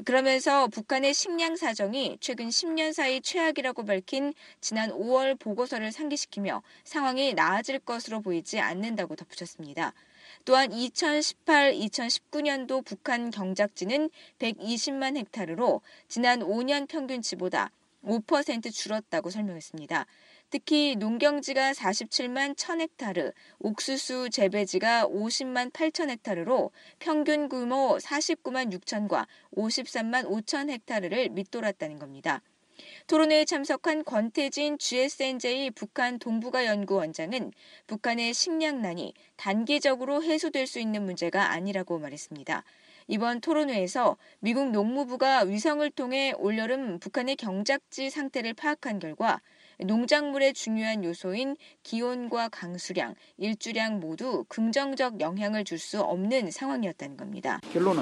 그러면서 북한의 식량 사정이 최근 십 년 사이 최악이라고 밝힌 지난 오월 보고서를 상기시키며 상황이 나아질 것으로 보이지 않는다고 덧붙였습니다. 또한 이천십팔 이천십구 년도 북한 경작지는 백이십만 헥타르로 지난 오 년 평균치보다 오 퍼센트 줄었다고 설명했습니다. 특히 농경지가 사십칠만 천 헥타르, 옥수수 재배지가 오십만 팔천 헥타르로 평균 규모 사십구만 육천과 오십삼만 오천 헥타르를 밑돌았다는 겁니다. 토론회에 참석한 권태진 지에스엔제이 북한 동북아 연구원장은 북한의 식량난이 단기적으로 해소될 수 있는 문제가 아니라고 말했습니다. 이번 토론회에서 미국 농무부가 위성을 통해 올여름 북한의 경작지 상태를 파악한 결과 농작물의 중요한 요소인 기온과 강수량, 일주량 모두 긍정적 영향을 줄 수 없는 상황이었다는 겁니다. 결론은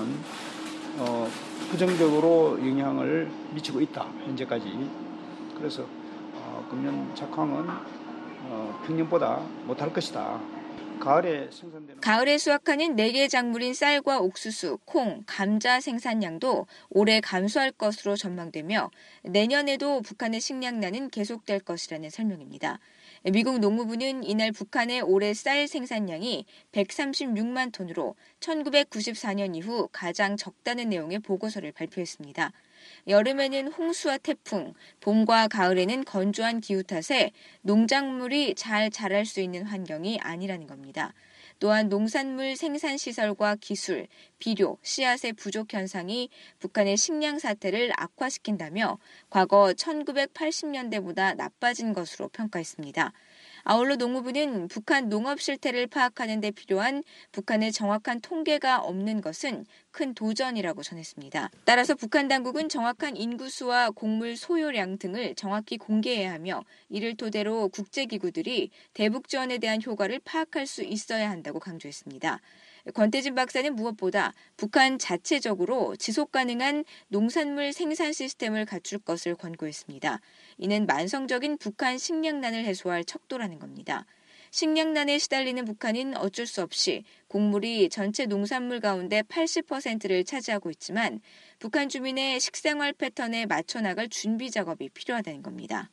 어, 부정적으로 영향을 미치고 있다, 현재까지. 그래서 어, 금년 작황은 어, 평년보다 못할 것이다. 가을에 생산되는 가을에 수확하는 네 개 작물인 쌀과 옥수수, 콩, 감자 생산량도 올해 감소할 것으로 전망되며 내년에도 북한의 식량난은 계속될 것이라는 설명입니다. 미국 농무부는 이날 북한의 올해 쌀 생산량이 백삼십육만 톤으로 천구백구십사 년 이후 가장 적다는 내용의 보고서를 발표했습니다. 여름에는 홍수와 태풍, 봄과 가을에는 건조한 기후 탓에 농작물이 잘 자랄 수 있는 환경이 아니라는 겁니다. 또한 농산물 생산 시설과 기술, 비료, 씨앗의 부족 현상이 북한의 식량 사태를 악화시킨다며 과거 천구백팔십 년대보다 나빠진 것으로 평가했습니다. 아울러 농무부는 북한 농업 실태를 파악하는 데 필요한 북한의 정확한 통계가 없는 것은 큰 도전이라고 전했습니다. 따라서 북한 당국은 정확한 인구수와 곡물 소요량 등을 정확히 공개해야 하며 이를 토대로 국제기구들이 대북 지원에 대한 효과를 파악할 수 있어야 한다고 강조했습니다. 권태진 박사는 무엇보다 북한 자체적으로 지속 가능한 농산물 생산 시스템을 갖출 것을 권고했습니다. 이는 만성적인 북한 식량난을 해소할 척도라는 겁니다. 식량난에 시달리는 북한은 어쩔 수 없이 곡물이 전체 농산물 가운데 팔십 퍼센트를 차지하고 있지만 북한 주민의 식생활 패턴에 맞춰 나갈 준비 작업이 필요하다는 겁니다.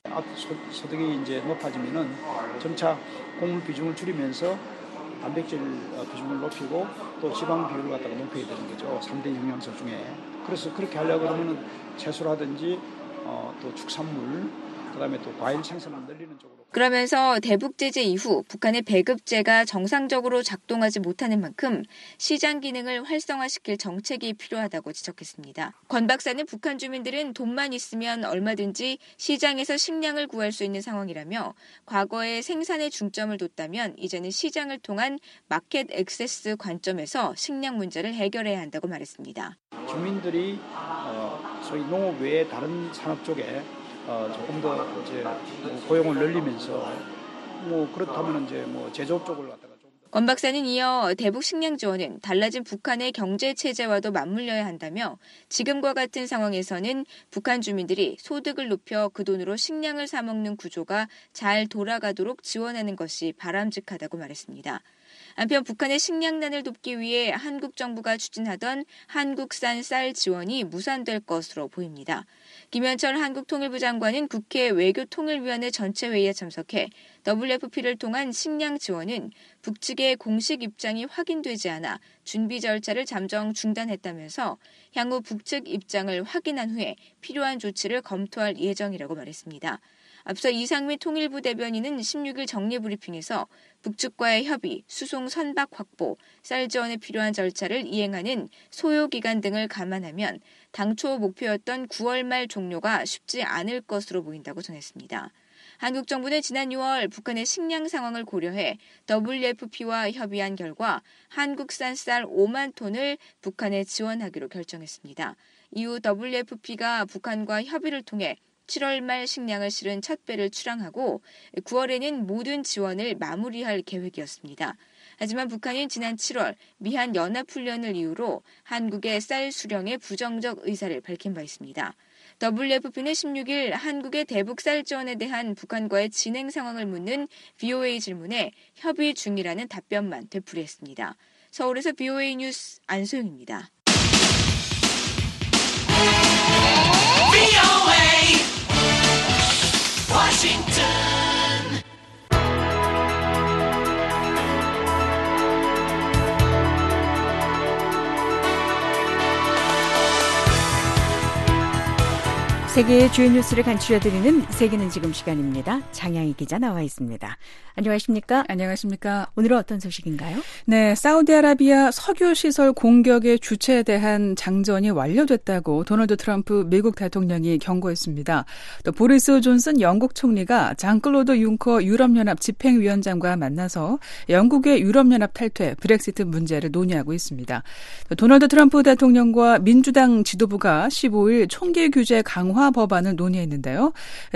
소득이 이제 높아지면은 점차 곡물 비중을 줄이면서 단백질 비중을 높이고 또 지방 비율을 갖다가 높여야 되는 거죠. 삼 대 영양소 중에. 그래서 그렇게 하려고 그러면 채소라든지 어, 또 축산물, 그다음에 또 과일 생산을 늘리는 쪽으로. 그러면서 대북 제재 이후 북한의 배급제가 정상적으로 작동하지 못하는 만큼 시장 기능을 활성화시킬 정책이 필요하다고 지적했습니다. 권 박사는 북한 주민들은 돈만 있으면 얼마든지 시장에서 식량을 구할 수 있는 상황이라며 과거에 생산에 중점을 뒀다면 이제는 시장을 통한 마켓 액세스 관점에서 식량 문제를 해결해야 한다고 말했습니다. 주민들이 어, 소위 농업 외에 다른 산업 쪽에 어, 조금 더 이제 고용을 늘리면서 뭐 그렇다면 이제 뭐 제조업 쪽을 갖다가 좀 더 권 박사는 이어 대북 식량 지원은 달라진 북한의 경제 체제와도 맞물려야 한다며 지금과 같은 상황에서는 북한 주민들이 소득을 높여 그 돈으로 식량을 사 먹는 구조가 잘 돌아가도록 지원하는 것이 바람직하다고 말했습니다. 한편 북한의 식량난을 돕기 위해 한국 정부가 추진하던 한국산 쌀 지원이 무산될 것으로 보입니다. 김현철 한국통일부 장관은 국회 외교통일위원회 전체 회의에 참석해 더블유에프피를 통한 식량 지원은 북측의 공식 입장이 확인되지 않아 준비 절차를 잠정 중단했다면서 향후 북측 입장을 확인한 후에 필요한 조치를 검토할 예정이라고 말했습니다. 앞서 이상민 통일부 대변인은 십육 일 정례브리핑에서 북측과의 협의, 수송 선박 확보, 쌀 지원에 필요한 절차를 이행하는 소요기간 등을 감안하면 당초 목표였던 구월 말 종료가 쉽지 않을 것으로 보인다고 전했습니다. 한국 정부는 지난 유월 북한의 식량 상황을 고려해 더블유에프피와 협의한 결과 한국산 쌀 오만 톤을 북한에 지원하기로 결정했습니다. 이후 더블유에프피가 북한과 협의를 통해 칠월 말 식량을 실은 첫 배를 출항하고 구월에는 모든 지원을 마무리할 계획이었습니다. 하지만 북한은 지난 칠월 미한 연합훈련을 이유로 한국의 쌀 수령에 부정적 의사를 밝힌 바 있습니다. 더블유에프피는 십육 일 한국의 대북 쌀 지원에 대한 북한과의 진행 상황을 묻는 브이오에이 질문에 협의 중이라는 답변만 되풀이했습니다. 서울에서 브이오에이 뉴스 안소영입니다. Washington. 세계의 주요 뉴스를 간추려드리는 세계는 지금 시간입니다. 장양희 기자 나와 있습니다. 안녕하십니까? 안녕하십니까? 오늘은 어떤 소식인가요? 네, 사우디아라비아 석유시설 공격의 주체에 대한 장전이 완료됐다고 도널드 트럼프 미국 대통령이 경고했습니다. 또 보리스 존슨 영국 총리가 장클로드 융커 유럽연합 집행위원장과 만나서 영국의 유럽연합 탈퇴, 브렉시트 문제를 논의하고 있습니다. 도널드 트럼프 대통령과 민주당 지도부가 십오 일 총기 규제 강화 법안을 논의했는데요.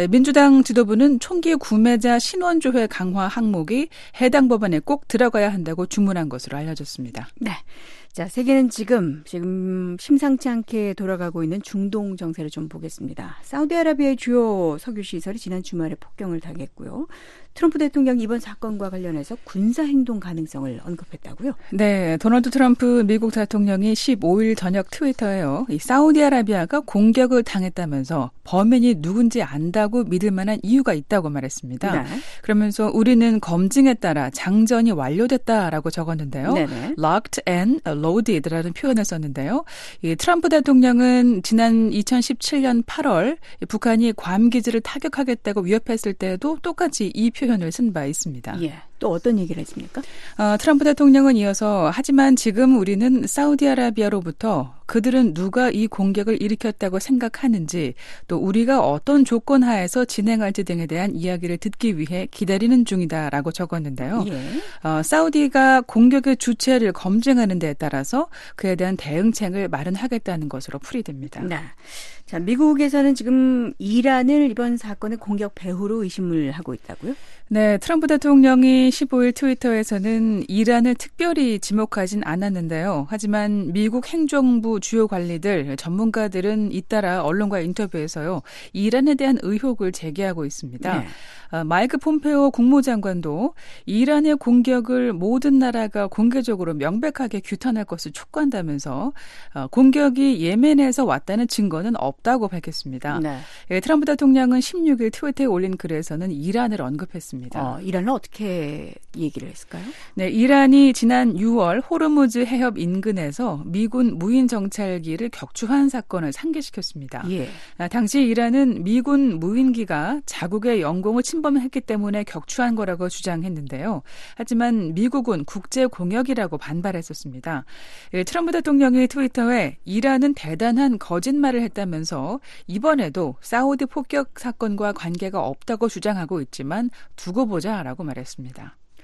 민주당 지도부는 총기 구매자 신원조회 강화 항목이 해당 법안에 꼭 들어가야 한다고 주문한 것으로 알려졌습니다. 네. 자, 세계는 지금 지금 심상치 않게 돌아가고 있는 중동 정세를 좀 보겠습니다. 사우디아라비아의 주요 석유 시설이 지난 주말에 폭격을 당했고요. 트럼프 대통령이 이번 사건과 관련해서 군사행동 가능성을 언급했다고요? 네, 도널드 트럼프 미국 대통령이 십오 일 저녁 트위터에요. 이 사우디아라비아가 공격을 당했다면서 범인이 누군지 안다고 믿을 만한 이유가 있다고 말했습니다. 네. 그러면서 우리는 검증에 따라 장전이 완료됐다라고 적었는데요. 네네. Locked and loaded라는 표현을 썼는데요. 이 트럼프 대통령은 지난 이천십칠 년 팔월 북한이 괌 기지를 타격하겠다고 위협했을 때도 똑같이 이 표현을 쓴 바 있습니다. 예. 또 어떤 얘기를 했습니까? 어, 트럼프 대통령은 이어서 하지만 지금 우리는 사우디아라비아로부터 그들은 누가 이 공격을 일으켰다고 생각하는지 또 우리가 어떤 조건 하에서 진행할지 등에 대한 이야기를 듣기 위해 기다리는 중이다라고 적었는데요. 예. 어, 사우디가 공격의 주체를 검증하는 데에 따라서 그에 대한 대응책을 마련하겠다는 것으로 풀이됩니다. 네. 자, 미국에서는 지금 이란을 이번 사건의 공격 배후로 의심을 하고 있다고요? 네, 트럼프 대통령이 십오 일 트위터에서는 이란을 특별히 지목하진 않았는데요. 하지만 미국 행정부 주요 관리들, 전문가들은 잇따라 언론과 인터뷰에서요, 이란에 대한 의혹을 제기하고 있습니다. 네. 어, 마이크 폼페오 국무장관도 이란의 공격을 모든 나라가 공개적으로 명백하게 규탄할 것을 촉구한다면서 어, 공격이 예멘에서 왔다는 증거는 없다고 밝혔습니다. 네. 예, 트럼프 대통령은 십육 일 트위터에 올린 글에서는 이란을 언급했습니다. 어, 이란은 어떻게 얘기를 했을까요? 네, 이란이 지난 유월 호르무즈 해협 인근에서 미군 무인 정찰기를 격추한 사건을 상기시켰습니다. 예. 아, 당시 이란은 미군 무인기가 자국의 영공을 침범했기 때문에 격추한 거라고 주장했는데요. 하지만 미국은 국제 공역이라고 반발했었습니다. 예, 트럼프 대통령이 트위터에 이란은 대단한 거짓말을 했다면서 이번에도 사우디 폭격 사건과 관계가 없다고 주장하고 있지만 두고 보자라고 말했습니다.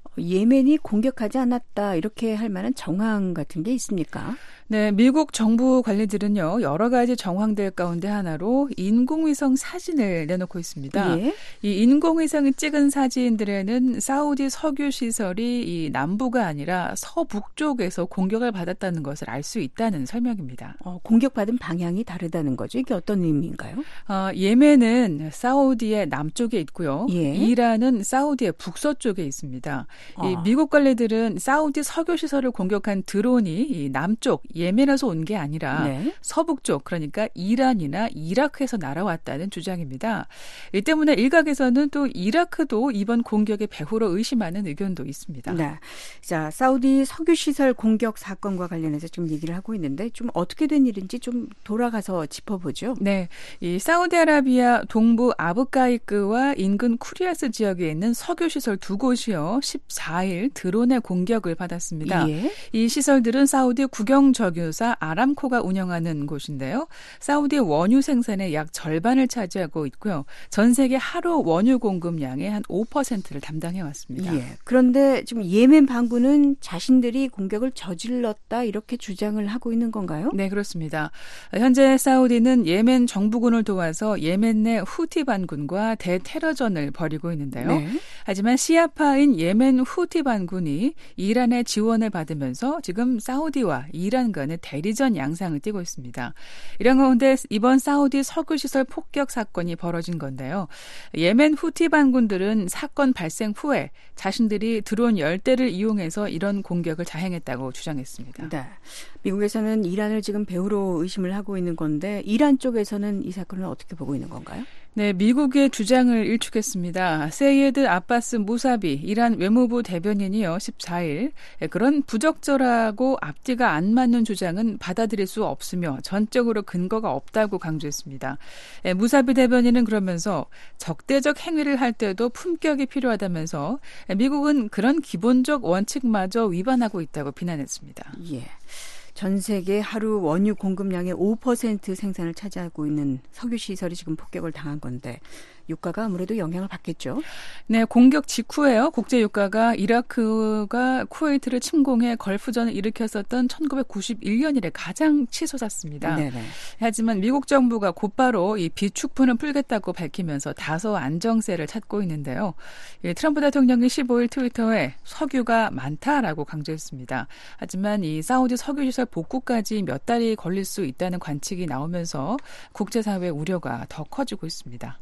예멘이 공격하지 않았다 이렇게 할 만한 정황 같은 게 있습니까? 네, 미국 정부 관리들은요, 여러 가지 정황들 가운데 하나로 인공위성 사진을 내놓고 있습니다. 예. 이 인공위성이 찍은 사진들에는 사우디 석유 시설이 이 남부가 아니라 서북쪽에서 공격을 받았다는 것을 알 수 있다는 설명입니다. 어, 공격받은 방향이 다르다는 거죠. 이게 어떤 의미인가요? 어, 예멘은 사우디의 남쪽에 있고요. 예. 이란은 사우디의 북서쪽에 있습니다. 어. 이 미국 관리들은 사우디 석유 시설을 공격한 드론이 이 남쪽 예멘에서 온 게 아니라 네. 서북쪽 그러니까 이란이나 이라크에서 날아왔다는 주장입니다. 이 때문에 일각에서는 또 이라크도 이번 공격의 배후로 의심하는 의견도 있습니다. 네. 자, 사우디 석유 시설 공격 사건과 관련해서 좀 얘기를 하고 있는데 좀 어떻게 된 일인지 좀 돌아가서 짚어보죠. 네, 이 사우디아라비아 동부 아부가이크와 인근 쿠리아스 지역에 있는 석유 시설 두 곳이요 십사 일 드론의 공격을 받았습니다. 예. 이 시설들은 사우디 국영 석유사 아람코가 운영하는 곳인데요. 사우디 원유 생산의 약 절반을 차지하고 있고요. 전 세계 하루 원유 공급량의 한 오 퍼센트를 담당해 왔습니다. 예. 그런데 지금 예멘 반군은 자신들이 공격을 저질렀다 이렇게 주장을 하고 있는 건가요? 네, 그렇습니다. 현재 사우디는 예멘 정부군을 도와서 예멘 내 후티 반군과 대테러전을 벌이고 있는데요. 네. 하지만 시아파인 예멘 후티 반군이 이란의 지원을 받으면서 지금 사우디와 이란 간의 대리전 양상을 띠고 있습니다. 이런 가운데 이번 사우디 석유시설 폭격 사건이 벌어진 건데요. 예멘 후티 반군들은 사건 발생 후에 자신들이 드론 열 대를 이용해서 이런 공격을 자행했다고 주장했습니다. 네. 미국에서는 이란을 지금 배후로 의심을 하고 있는 건데 이란 쪽에서는 이 사건을 어떻게 보고 있는 건가요? 네, 미국의 주장을 일축했습니다. 세이에드 아바스 무사비 이란 외무부 대변인이요 십사 일 그런 부적절하고 앞뒤가 안 맞는 주장은 받아들일 수 없으며 전적으로 근거가 없다고 강조했습니다. 무사비 대변인은 그러면서 적대적 행위를 할 때도 품격이 필요하다면서 미국은 그런 기본적 원칙마저 위반하고 있다고 비난했습니다. 예. 전 세계 하루 원유 공급량의 오 퍼센트 생산을 차지하고 있는 석유 시설이 지금 폭격을 당한 건데 유가가 아무래도 영향을 받겠죠. 네, 공격 직후에요. 국제 유가가 이라크가 쿠웨이트를 침공해 걸프전을 일으켰었던 천구백구십일 년 이래 가장 치솟았습니다. 네네. 하지만 미국 정부가 곧바로 이 비축분을 풀겠다고 밝히면서 다소 안정세를 찾고 있는데요. 예, 트럼프 대통령이 십오 일 트위터에 석유가 많다라고 강조했습니다. 하지만 이 사우디 석유 시설 복구까지 몇 달이 걸릴 수 있다는 관측이 나오면서 국제사회 우려가 더 커지고 있습니다.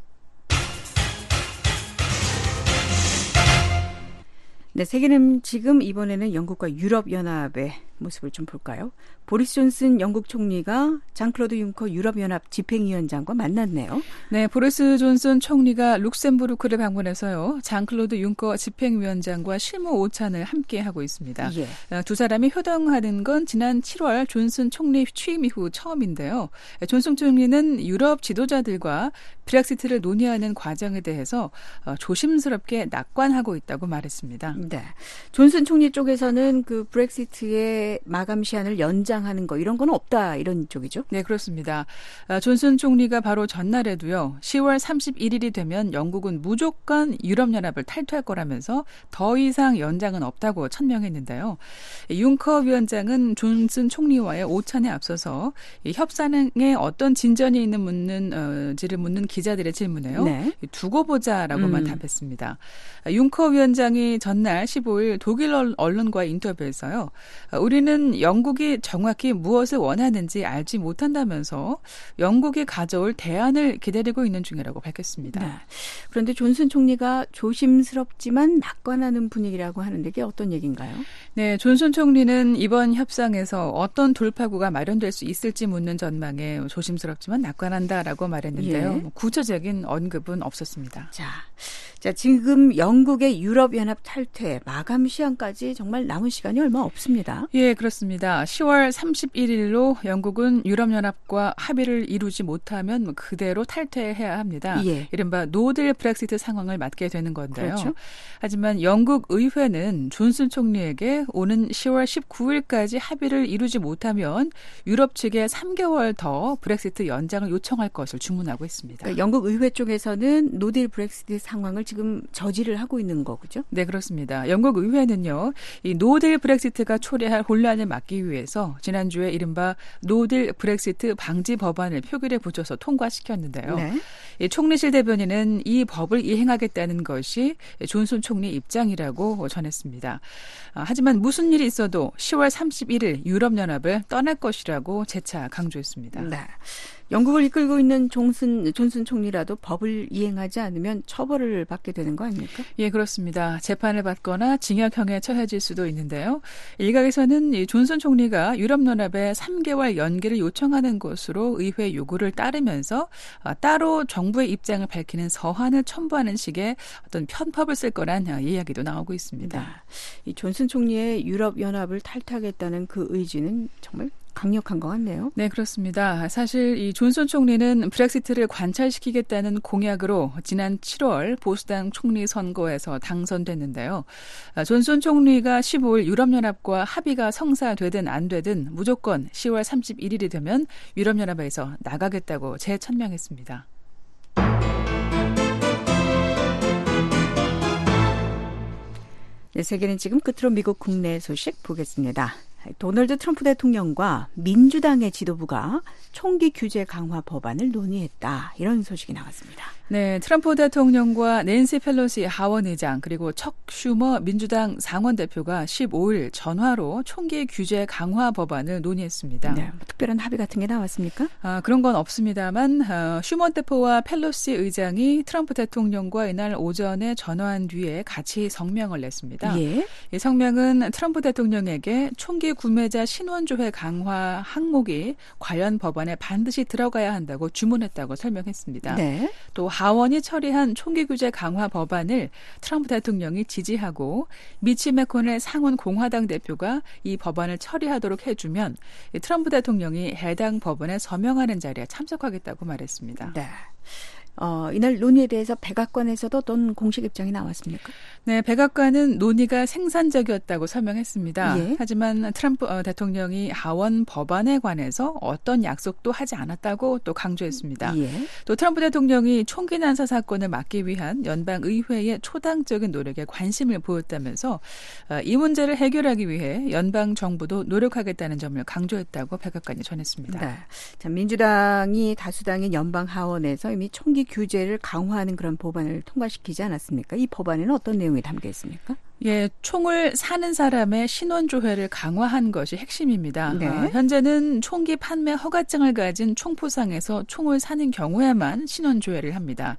네, 세계는 지금 이번에는 영국과 유럽연합의 모습을 좀 볼까요? 보리스 존슨 영국 총리가 장클로드 융커 유럽연합 집행위원장과 만났네요. 네, 보리스 존슨 총리가 룩셈부르크를 방문해서요. 장클로드 융커 집행위원장과 실무 오찬을 함께 하고 있습니다. 예. 두 사람이 효동하는 건 지난 칠월 존슨 총리 취임 이후 처음인데요. 존슨 총리는 유럽 지도자들과 브렉시트를 논의하는 과정에 대해서 조심스럽게 낙관하고 있다고 말했습니다. 네, 존슨 총리 쪽에서는 그 브렉시트의 마감 시한을 연장하는 거 이런 건 없다 이런 쪽이죠? 네, 그렇습니다. 존슨 총리가 바로 전날에도요. 시월 삼십일일이 되면 영국은 무조건 유럽연합을 탈퇴할 거라면서 더 이상 연장은 없다고 천명했는데요. 융커 위원장은 존슨 총리와의 오찬에 앞서서 이 협상에 어떤 진전이 있는 묻는지를 묻는 기자들의 질문에요. 네. 두고 보자라고만 음. 답했습니다. 융커 위원장이 전날 십오 일 독일 언론과의 인터뷰에서요. 우리는 영국이 정확히 무엇을 원하는지 알지 못한다면서 영국이 가져올 대안을 기다리고 있는 중이라고 밝혔습니다. 네. 그런데 존슨 총리가 조심스럽지만 낙관하는 분위기라고 하는데 이게 어떤 얘기인가요? 네, 존슨 총리는 이번 협상에서 어떤 돌파구가 마련될 수 있을지 묻는 전망에 조심스럽지만 낙관한다라고 말했는데요. 예. 구체적인 언급은 없었습니다. 자, 자, 지금 영국의 유럽연합 탈퇴 마감 시한까지 정말 남은 시간이 얼마 없습니다. 예, 그렇습니다. 시월 삼십일일로 영국은 유럽연합과 합의를 이루지 못하면 그대로 탈퇴해야 합니다. 예. 이른바 노딜 브렉시트 상황을 맞게 되는 건데요. 그렇죠. 하지만 영국 의회는 존슨 총리에게 오는 시월 십구일까지 합의를 이루지 못하면 유럽 측에 삼 개월 더 브렉시트 연장을 요청할 것을 주문하고 있습니다. 그러니까 영국 의회 쪽에서는 노딜 브렉시트 상황을 지금 저지를 하고 있는 거죠? 네, 그렇습니다. 영국 의회는요, 이 노딜 브렉시트가 초래할 혼란을 막기 위해서 지난주에 이른바 노딜 브렉시트 방지 법안을 표결에 붙여서 통과시켰는데요. 네. 이 총리실 대변인은 이 법을 이행하겠다는 것이 존슨 총리 입장이라고 전했습니다. 아, 하지만 무슨 일이 있어도 시월 삼십일일 유럽연합을 떠날 것이라고 재차 강조했습니다. 네. 영국을 이끌고 있는 존슨, 존슨 총리라도 법을 이행하지 않으면 처벌을 받게 되는 거 아닙니까? 예, 그렇습니다. 재판을 받거나 징역형에 처해질 수도 있는데요. 일각에서는 이 존슨 총리가 유럽연합에 삼 개월 연기를 요청하는 것으로 의회 요구를 따르면서 따로 정부의 입장을 밝히는 서한을 첨부하는 식의 어떤 편법을 쓸 거란 이야기도 나오고 있습니다. 네. 이 존슨 총리의 유럽연합을 탈퇴하겠다는 그 의지는 정말 강력한 것 같네요. 네, 그렇습니다. 사실 이 존슨 총리는 브렉시트를 관찰시키겠다는 공약으로 지난 칠월 보수당 총리 선거에서 당선됐는데요. 존슨 총리가 십오일 유럽연합과 합의가 성사되든 안 되든 무조건 시월 삼십일일이 되면 유럽연합에서 나가겠다고 재천명했습니다. 네, 세계는 지금 끝으로 미국 국내 소식 보겠습니다. 도널드 트럼프 대통령과 민주당의 지도부가 총기 규제 강화 법안을 논의했다. 이런 소식이 나왔습니다. 네, 트럼프 대통령과 낸시 펠로시 하원 의장 그리고 척 슈머 민주당 상원 대표가 십오일 전화로 총기 규제 강화 법안을 논의했습니다. 네, 뭐 특별한 합의 같은 게 나왔습니까? 아, 그런 건 없습니다만 어, 슈머 대표와 펠로시 의장이 트럼프 대통령과 이날 오전에 전화한 뒤에 같이 성명을 냈습니다. 예. 이 성명은 트럼프 대통령에게 총기 구매자 신원조회 강화 항목이 관련 법안에 반드시 들어가야 한다고 주문했다고 설명했습니다. 네. 또 하원이 처리한 총기 규제 강화 법안을 트럼프 대통령이 지지하고 미치 매코넬 상원 공화당 대표가 이 법안을 처리하도록 해주면 트럼프 대통령이 해당 법안에 서명하는 자리에 참석하겠다고 말했습니다. 네. 어, 이날 논의에 대해서 백악관에서도 어떤 공식 입장이 나왔습니까? 네, 백악관은 논의가 생산적이었다고 설명했습니다. 예. 하지만 트럼프 어, 대통령이 하원 법안에 관해서 어떤 약속도 하지 않았다고 또 강조했습니다. 예. 또 트럼프 대통령이 총기 난사 사건을 막기 위한 연방 의회의 초당적인 노력에 관심을 보였다면서 어, 이 문제를 해결하기 위해 연방 정부도 노력하겠다는 점을 강조했다고 백악관이 전했습니다. 네. 자, 민주당이 다수당인 연방 하원에서 이미 총기 규제를 강화하는 그런 법안을 통과시키지 않았습니까? 이 법안에는 어떤 내용이 담겨 있습니까? 예, 총을 사는 사람의 신원조회를 강화한 것이 핵심입니다. 네. 어, 현재는 총기 판매 허가증을 가진 총포상에서 총을 사는 경우에만 신원조회를 합니다.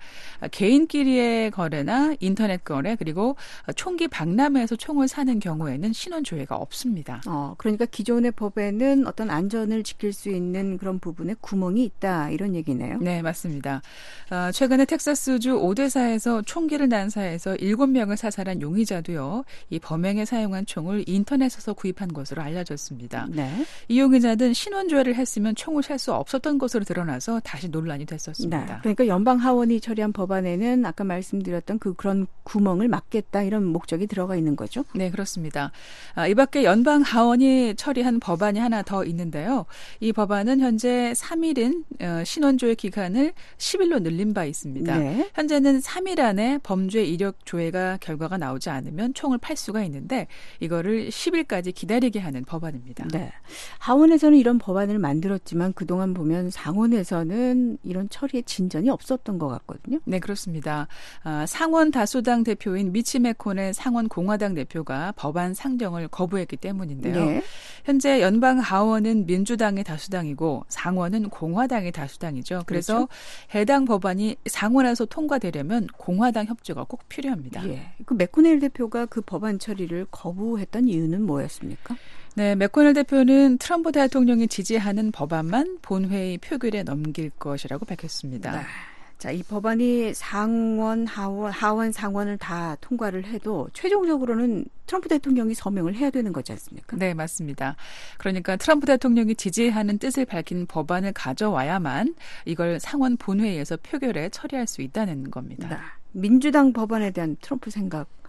개인끼리의 거래나 인터넷 거래 그리고 총기 박람회에서 총을 사는 경우에는 신원조회가 없습니다. 어, 그러니까 기존의 법에는 어떤 안전을 지킬 수 있는 그런 부분에 구멍이 있다 이런 얘기네요. 네, 맞습니다. 어, 최근에 텍사스주 오데사에서 총기를 난사해서 일곱 명을 사살한 용의자도요. 이 범행에 사용한 총을 인터넷에서 구입한 것으로 알려졌습니다. 네. 이 용의자는 신원조회를 했으면 총을 살 수 없었던 것으로 드러나서 다시 논란이 됐었습니다. 네. 그러니까 연방 하원이 처리한 법안에는 아까 말씀드렸던 그 그런 구멍을 막겠다 이런 목적이 들어가 있는 거죠? 네, 그렇습니다. 아, 이 밖에 연방 하원이 처리한 법안이 하나 더 있는데요. 이 법안은 현재 삼 일인 어, 신원조회 기간을 십 일로 늘린 바 있습니다. 네. 현재는 삼 일 안에 범죄 이력 조회가 결과가 나오지 않으면 총을 팔 수가 있는데 이거를 십 일까지 기다리게 하는 법안입니다. 네. 하원에서는 이런 법안을 만들었지만 그동안 보면 상원에서는 이런 처리에 진전이 없었던 것 같거든요. 네, 그렇습니다. 아, 상원 다수당 대표인 미치 매코넬 상원 공화당 대표가 법안 상정을 거부했기 때문인데요. 네. 현재 연방 하원은 민주당의 다수당이고 상원은 공화당의 다수당이죠. 그래서 그렇죠? 해당 법안이 상원에서 통과되려면 공화당 협조가 꼭 필요합니다. 예. 그 매코넬 대표가 그 법안 처리를 거부했던 이유는 뭐였습니까? 네, 매코넬 대표는 트럼프 대통령이 지지하는 법안만 본회의 표결에 넘길 것이라고 밝혔습니다. 네. 자, 이 법안이 상원, 하원, 하원, 상원을 다 통과를 해도 최종적으로는 트럼프 대통령이 서명을 해야 되는 거지 않습니까? 네, 맞습니다. 그러니까 트럼프 대통령이 지지하는 뜻을 밝힌 법안을 가져와야만 이걸 상원 본회의에서 표결에 처리할 수 있다는 겁니다. 네. 민주당 법안에 대한 트럼프 생각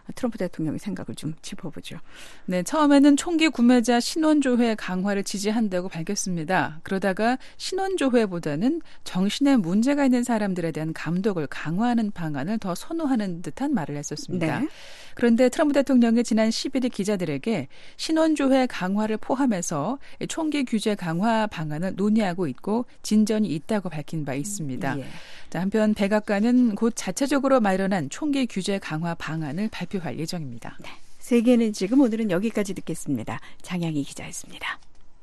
트럼프 대통령의 생각을 좀 짚어보죠. 네, 처음에는 총기 구매자 신원조회 강화를 지지한다고 밝혔습니다. 그러다가 신원조회보다는 정신에 문제가 있는 사람들에 대한 감독을 강화하는 방안을 더 선호하는 듯한 말을 했었습니다. 네. 그런데 트럼프 대통령이 지난 십일 일 기자들에게 신원조회 강화를 포함해서 총기 규제 강화 방안을 논의하고 있고 진전이 있다고 밝힌 바 있습니다. 예. 자, 한편 백악관은 곧 자체적으로 마련한 총기 규제 강화 방안을 발표할 예정입니다. 네. 세계는 지금 오늘은 여기까지 듣겠습니다. 장양희 기자였습니다.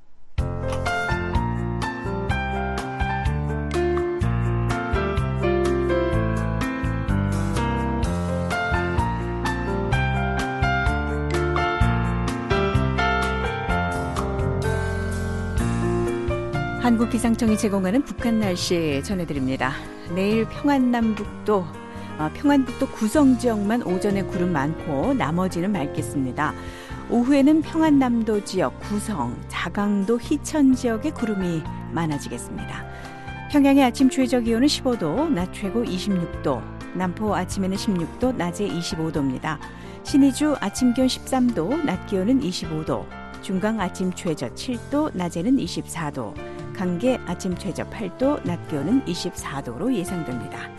한국기상청이 제공하는 북한 날씨 전해드립니다. 내일 평안남북도, 어, 평안북도 구성 지역만 오전에 구름 많고 나머지는 맑겠습니다. 오후에는 평안남도 지역, 구성, 자강도, 희천 지역에 구름이 많아지겠습니다. 평양의 아침 최저 기온은 십오 도, 낮 최고 이십육 도, 남포 아침에는 십육 도, 낮에 이십오 도입니다. 신의주 아침 기온 십삼 도, 낮 기온은 이십오 도, 중강 아침 최저 칠 도, 낮에는 이십사 도, 강계 아침 최저 팔 도, 낮 기온은 이십사 도로 예상됩니다.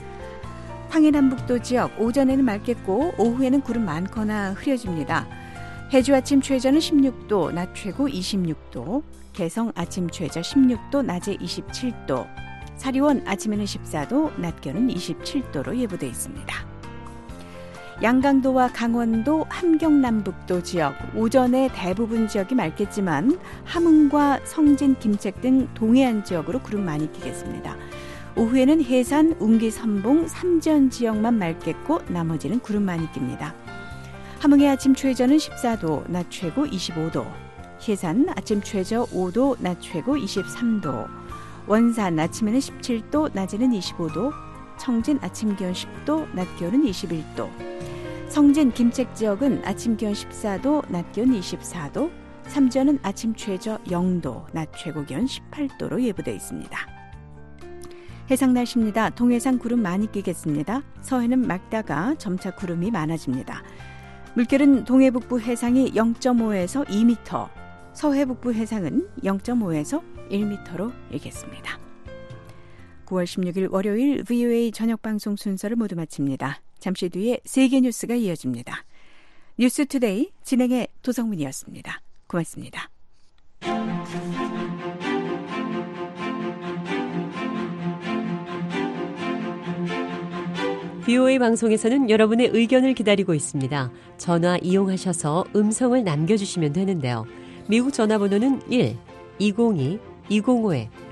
황해남북도 지역 오전에는 맑겠고 오후에는 구름 많거나 흐려집니다. 해주 아침 최저는 십육 도, 낮 최고 이십육 도, 개성 아침 최저 십육 도, 낮에 이십칠 도, 사리원 아침에는 십사 도, 낮 기온은 이십칠 도로 예보되어 있습니다. 양강도와 강원도, 함경남북도 지역 오전에 대부분 지역이 맑겠지만 함흥과 성진, 김책 등 동해안 지역으로 구름 많이 끼겠습니다. 오후에는 해산, 운기, 선봉, 삼전 지역만 맑겠고 나머지는 구름 많이 낍니다. 함흥의 아침 최저는 십사 도, 낮 최고 이십오 도, 해산 아침 최저 오 도, 낮 최고 이십삼 도, 원산 아침에는 십칠 도, 낮에는 이십오 도, 청진 아침 기온 십 도, 낮 기온은 이십일 도, 성진, 김책 지역은 아침 기온 십사 도, 낮 기온 이십사 도, 삼전은 아침 최저 영 도, 낮 최고 기온 십팔 도로 예보되어 있습니다. 해상 날씨입니다. 동해상 구름 많이 끼겠습니다. 서해는 맑다가 점차 구름이 많아집니다. 물결은 동해 북부 해상이 영 점 오에서 이 미터, 서해 북부 해상은 영 점 오에서 일 미터로 일겠습니다. 구월 십육일 월요일 브이오에이 저녁방송 순서를 모두 마칩니다. 잠시 뒤에 세계 뉴스가 이어집니다. 뉴스투데이 진행의 도성문이었습니다. 고맙습니다. 브이오에이 방송에서는 여러분의 의견을 기다리고 있습니다. 전화 이용하셔서 음성을 남겨주시면 되는데요. 미국 전화번호는 일 이공이 이공오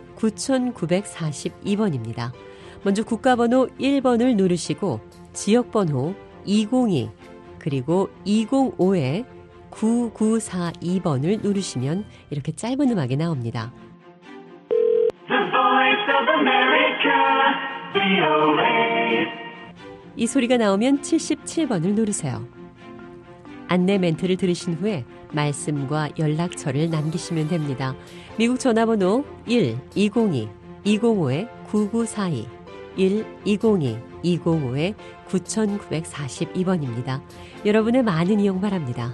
구구사이 번입니다. 먼저 국가번호 일 번을 누르시고 지역번호 이공이 그리고 이공오 구구사이 번을 누르시면 이렇게 짧은 음악이 나옵니다. The Voice of America, 브이오에이. 이 소리가 나오면 칠십칠 번을 누르세요. 안내 멘트를 들으신 후에 말씀과 연락처를 남기시면 됩니다. 미국 전화번호 일 이공이 이공오 구구사이 일 이공이 이공오 구구사이 번입니다. 여러분의 많은 이용 바랍니다.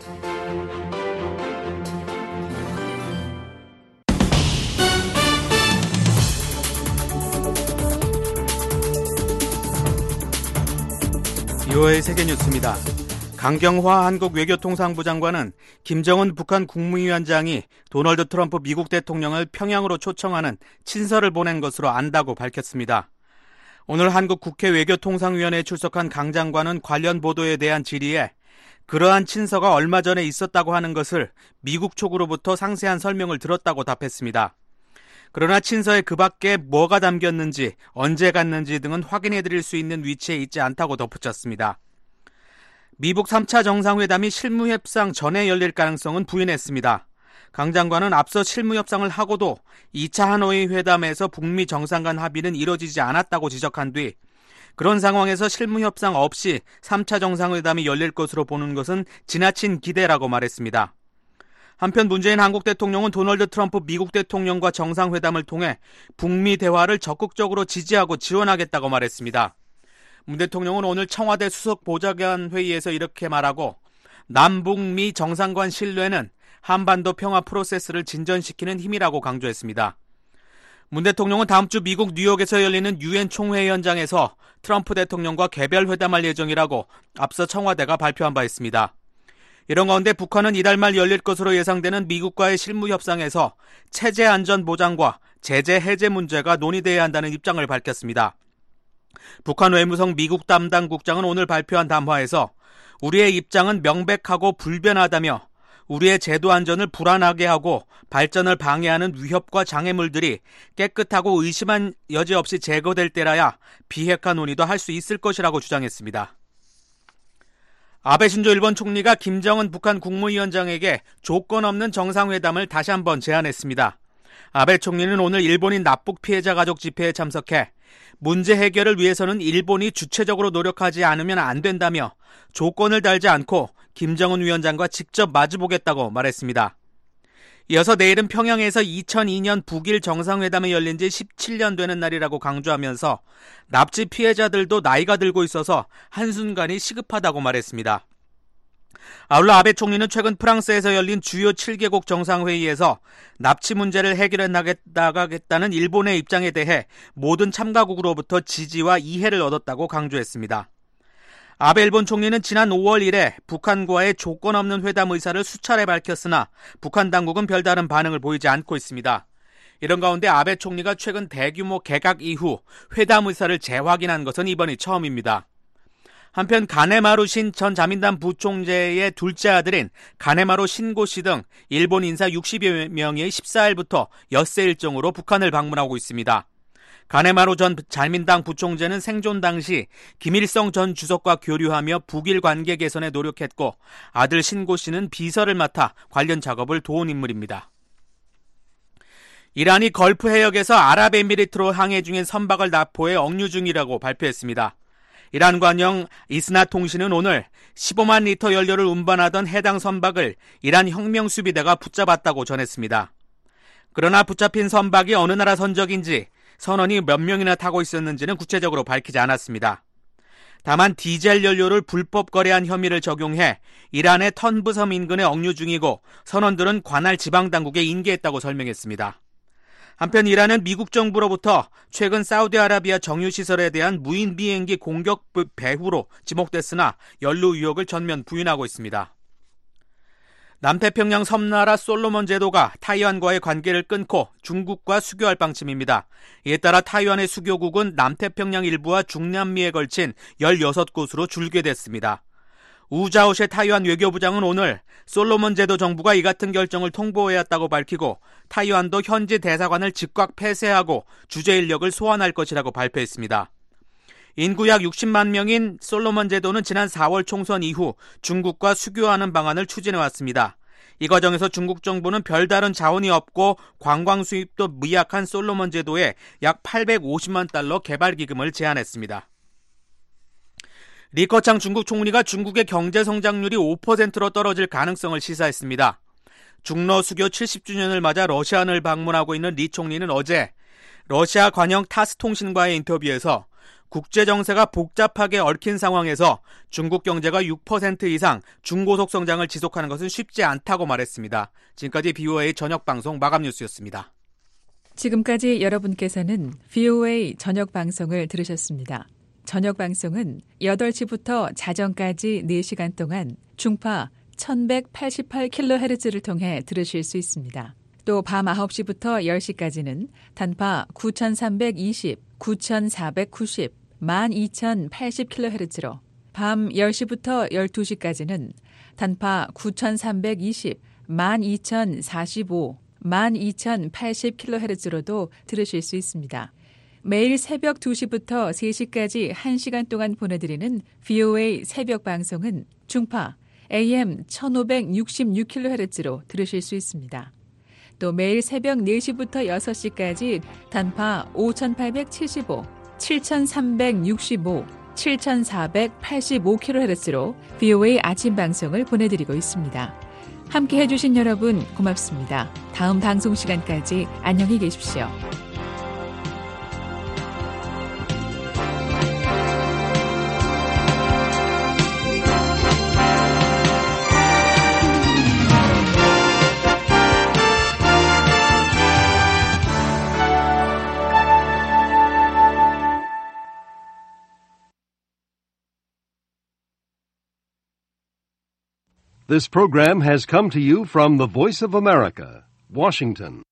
브이오에이 세계뉴스입니다. 강경화 한국 외교통상부 장관은 김정은 북한 국무위원장이 도널드 트럼프 미국 대통령을 평양으로 초청하는 친서를 보낸 것으로 안다고 밝혔습니다. 오늘 한국 국회 외교통상위원회에 출석한 강 장관은 관련 보도에 대한 질의에 그러한 친서가 얼마 전에 있었다고 하는 것을 미국 쪽으로부터 상세한 설명을 들었다고 답했습니다. 그러나 친서에 그 밖에 뭐가 담겼는지, 언제 갔는지 등은 확인해드릴 수 있는 위치에 있지 않다고 덧붙였습니다. 미국 삼 차 정상회담이 실무협상 전에 열릴 가능성은 부인했습니다. 강 장관은 앞서 실무협상을 하고도 이 차 하노이 회담에서 북미 정상 간 합의는 이뤄지지 않았다고 지적한 뒤 그런 상황에서 실무협상 없이 삼 차 정상회담이 열릴 것으로 보는 것은 지나친 기대라고 말했습니다. 한편 문재인 한국 대통령은 도널드 트럼프 미국 대통령과 정상회담을 통해 북미 대화를 적극적으로 지지하고 지원하겠다고 말했습니다. 문 대통령은 오늘 청와대 수석보좌관 회의에서 이렇게 말하고 남북미 정상간 신뢰는 한반도 평화 프로세스를 진전시키는 힘이라고 강조했습니다. 문 대통령은 다음 주 미국 뉴욕에서 열리는 유엔 총회 현장에서 트럼프 대통령과 개별 회담할 예정이라고 앞서 청와대가 발표한 바 있습니다. 이런 가운데 북한은 이달 말 열릴 것으로 예상되는 미국과의 실무 협상에서 체제 안전 보장과 제재 해제 문제가 논의돼야 한다는 입장을 밝혔습니다. 북한 외무성 미국 담당 국장은 오늘 발표한 담화에서 우리의 입장은 명백하고 불변하다며 우리의 제도 안전을 불안하게 하고 발전을 방해하는 위협과 장애물들이 깨끗하고 의심한 여지 없이 제거될 때라야 비핵화 논의도 할 수 있을 것이라고 주장했습니다. 아베 신조 일본 총리가 김정은 북한 국무위원장에게 조건 없는 정상회담을 다시 한번 제안했습니다. 아베 총리는 오늘 일본인 납북 피해자 가족 집회에 참석해 문제 해결을 위해서는 일본이 주체적으로 노력하지 않으면 안 된다며 조건을 달지 않고 김정은 위원장과 직접 마주보겠다고 말했습니다. 이어서 내일은 평양에서 이천이 년 북일 정상회담이 열린 지 십칠 년 되는 날이라고 강조하면서 납치 피해자들도 나이가 들고 있어서 한순간이 시급하다고 말했습니다. 아울러 아베 총리는 최근 프랑스에서 열린 주요 칠 개국 정상회의에서 납치 문제를 해결해 나가겠다는 일본의 입장에 대해 모든 참가국으로부터 지지와 이해를 얻었다고 강조했습니다. 아베 일본 총리는 지난 오월 일에 북한과의 조건 없는 회담 의사를 수차례 밝혔으나 북한 당국은 별다른 반응을 보이지 않고 있습니다. 이런 가운데 아베 총리가 최근 대규모 개각 이후 회담 의사를 재확인한 것은 이번이 처음입니다. 한편 가네마루 신 전 자민당 부총재의 둘째 아들인 가네마루 신고 씨 등 일본 인사 육십여 명이 십사 일부터 엿새 일정으로 북한을 방문하고 있습니다. 가네마루 전 자민당 부총재는 생존 당시 김일성 전 주석과 교류하며 북일 관계 개선에 노력했고 아들 신고 씨는 비서를 맡아 관련 작업을 도운 인물입니다. 이란이 걸프 해역에서 아랍에미리트로 항해 중인 선박을 납포해 억류 중이라고 발표했습니다. 이란 관영 이스나 통신은 오늘 십오만 리터 연료를 운반하던 해당 선박을 이란 혁명수비대가 붙잡았다고 전했습니다. 그러나 붙잡힌 선박이 어느 나라 선적인지 선원이 몇 명이나 타고 있었는지는 구체적으로 밝히지 않았습니다. 다만 디젤 연료를 불법 거래한 혐의를 적용해 이란의 턴부섬 인근에 억류 중이고 선원들은 관할 지방당국에 인계했다고 설명했습니다. 한편 이란은 미국 정부로부터 최근 사우디아라비아 정유시설에 대한 무인 비행기 공격 배후로 지목됐으나 연루 의혹을 전면 부인하고 있습니다. 남태평양 섬나라 솔로몬 제도가 타이완과의 관계를 끊고 중국과 수교할 방침입니다. 이에 따라 타이완의 수교국은 남태평양 일부와 중남미에 걸친 열여섯 곳으로 줄게됐습니다. 우자오셰 타이완 외교부장은 오늘 솔로몬 제도 정부가 이 같은 결정을 통보해왔다고 밝히고 타이완도 현지 대사관을 즉각 폐쇄하고 주재 인력을 소환할 것이라고 발표했습니다. 인구 약 육십만 명인 솔로몬 제도는 지난 사월 총선 이후 중국과 수교하는 방안을 추진해왔습니다. 이 과정에서 중국 정부는 별다른 자원이 없고 관광 수입도 미약한 솔로몬 제도에 약 팔백오십만 달러 개발 기금을 제안했습니다. 리커창 중국 총리가 중국의 경제 성장률이 오 퍼센트로 떨어질 가능성을 시사했습니다. 중러 수교 칠십 주년을 맞아 러시아를 방문하고 있는 리 총리는 어제 러시아 관영 타스 통신과의 인터뷰에서 국제 정세가 복잡하게 얽힌 상황에서 중국 경제가 육 퍼센트 이상 중고속 성장을 지속하는 것은 쉽지 않다고 말했습니다. 지금까지 비오에이 저녁 방송 마감 뉴스였습니다. 지금까지 여러분께서는 비오에이 저녁 방송을 들으셨습니다. 저녁 방송은 여덟 시부터 자정까지 네 시간 동안 중파 천백팔십팔 킬로헤르츠를 통해 들으실 수 있습니다. 또 밤 아홉 시부터 열 시까지는 단파 구천삼백이십, 구천사백구십, 만 이천팔십 킬로헤르츠로 밤 열 시부터 열두 시까지는 단파 구천삼백이십, 만 이천사십오, 만 이천팔십 킬로헤르츠로도 들으실 수 있습니다. 매일 새벽 두 시부터 세 시까지 한 시간 동안 보내드리는 비오에이 새벽 방송은 중파 에이엠 천오백육십육 킬로헤르츠로 들으실 수 있습니다. 또 매일 새벽 네 시부터 여섯 시까지 단파 오천팔백칠십오, 칠천삼백육십오, 칠천사백팔십오 킬로헤르츠로 비오에이 아침 방송을 보내드리고 있습니다. 함께 해주신 여러분 고맙습니다. 다음 방송 시간까지 안녕히 계십시오. This program has come to you from the Voice of America, Washington.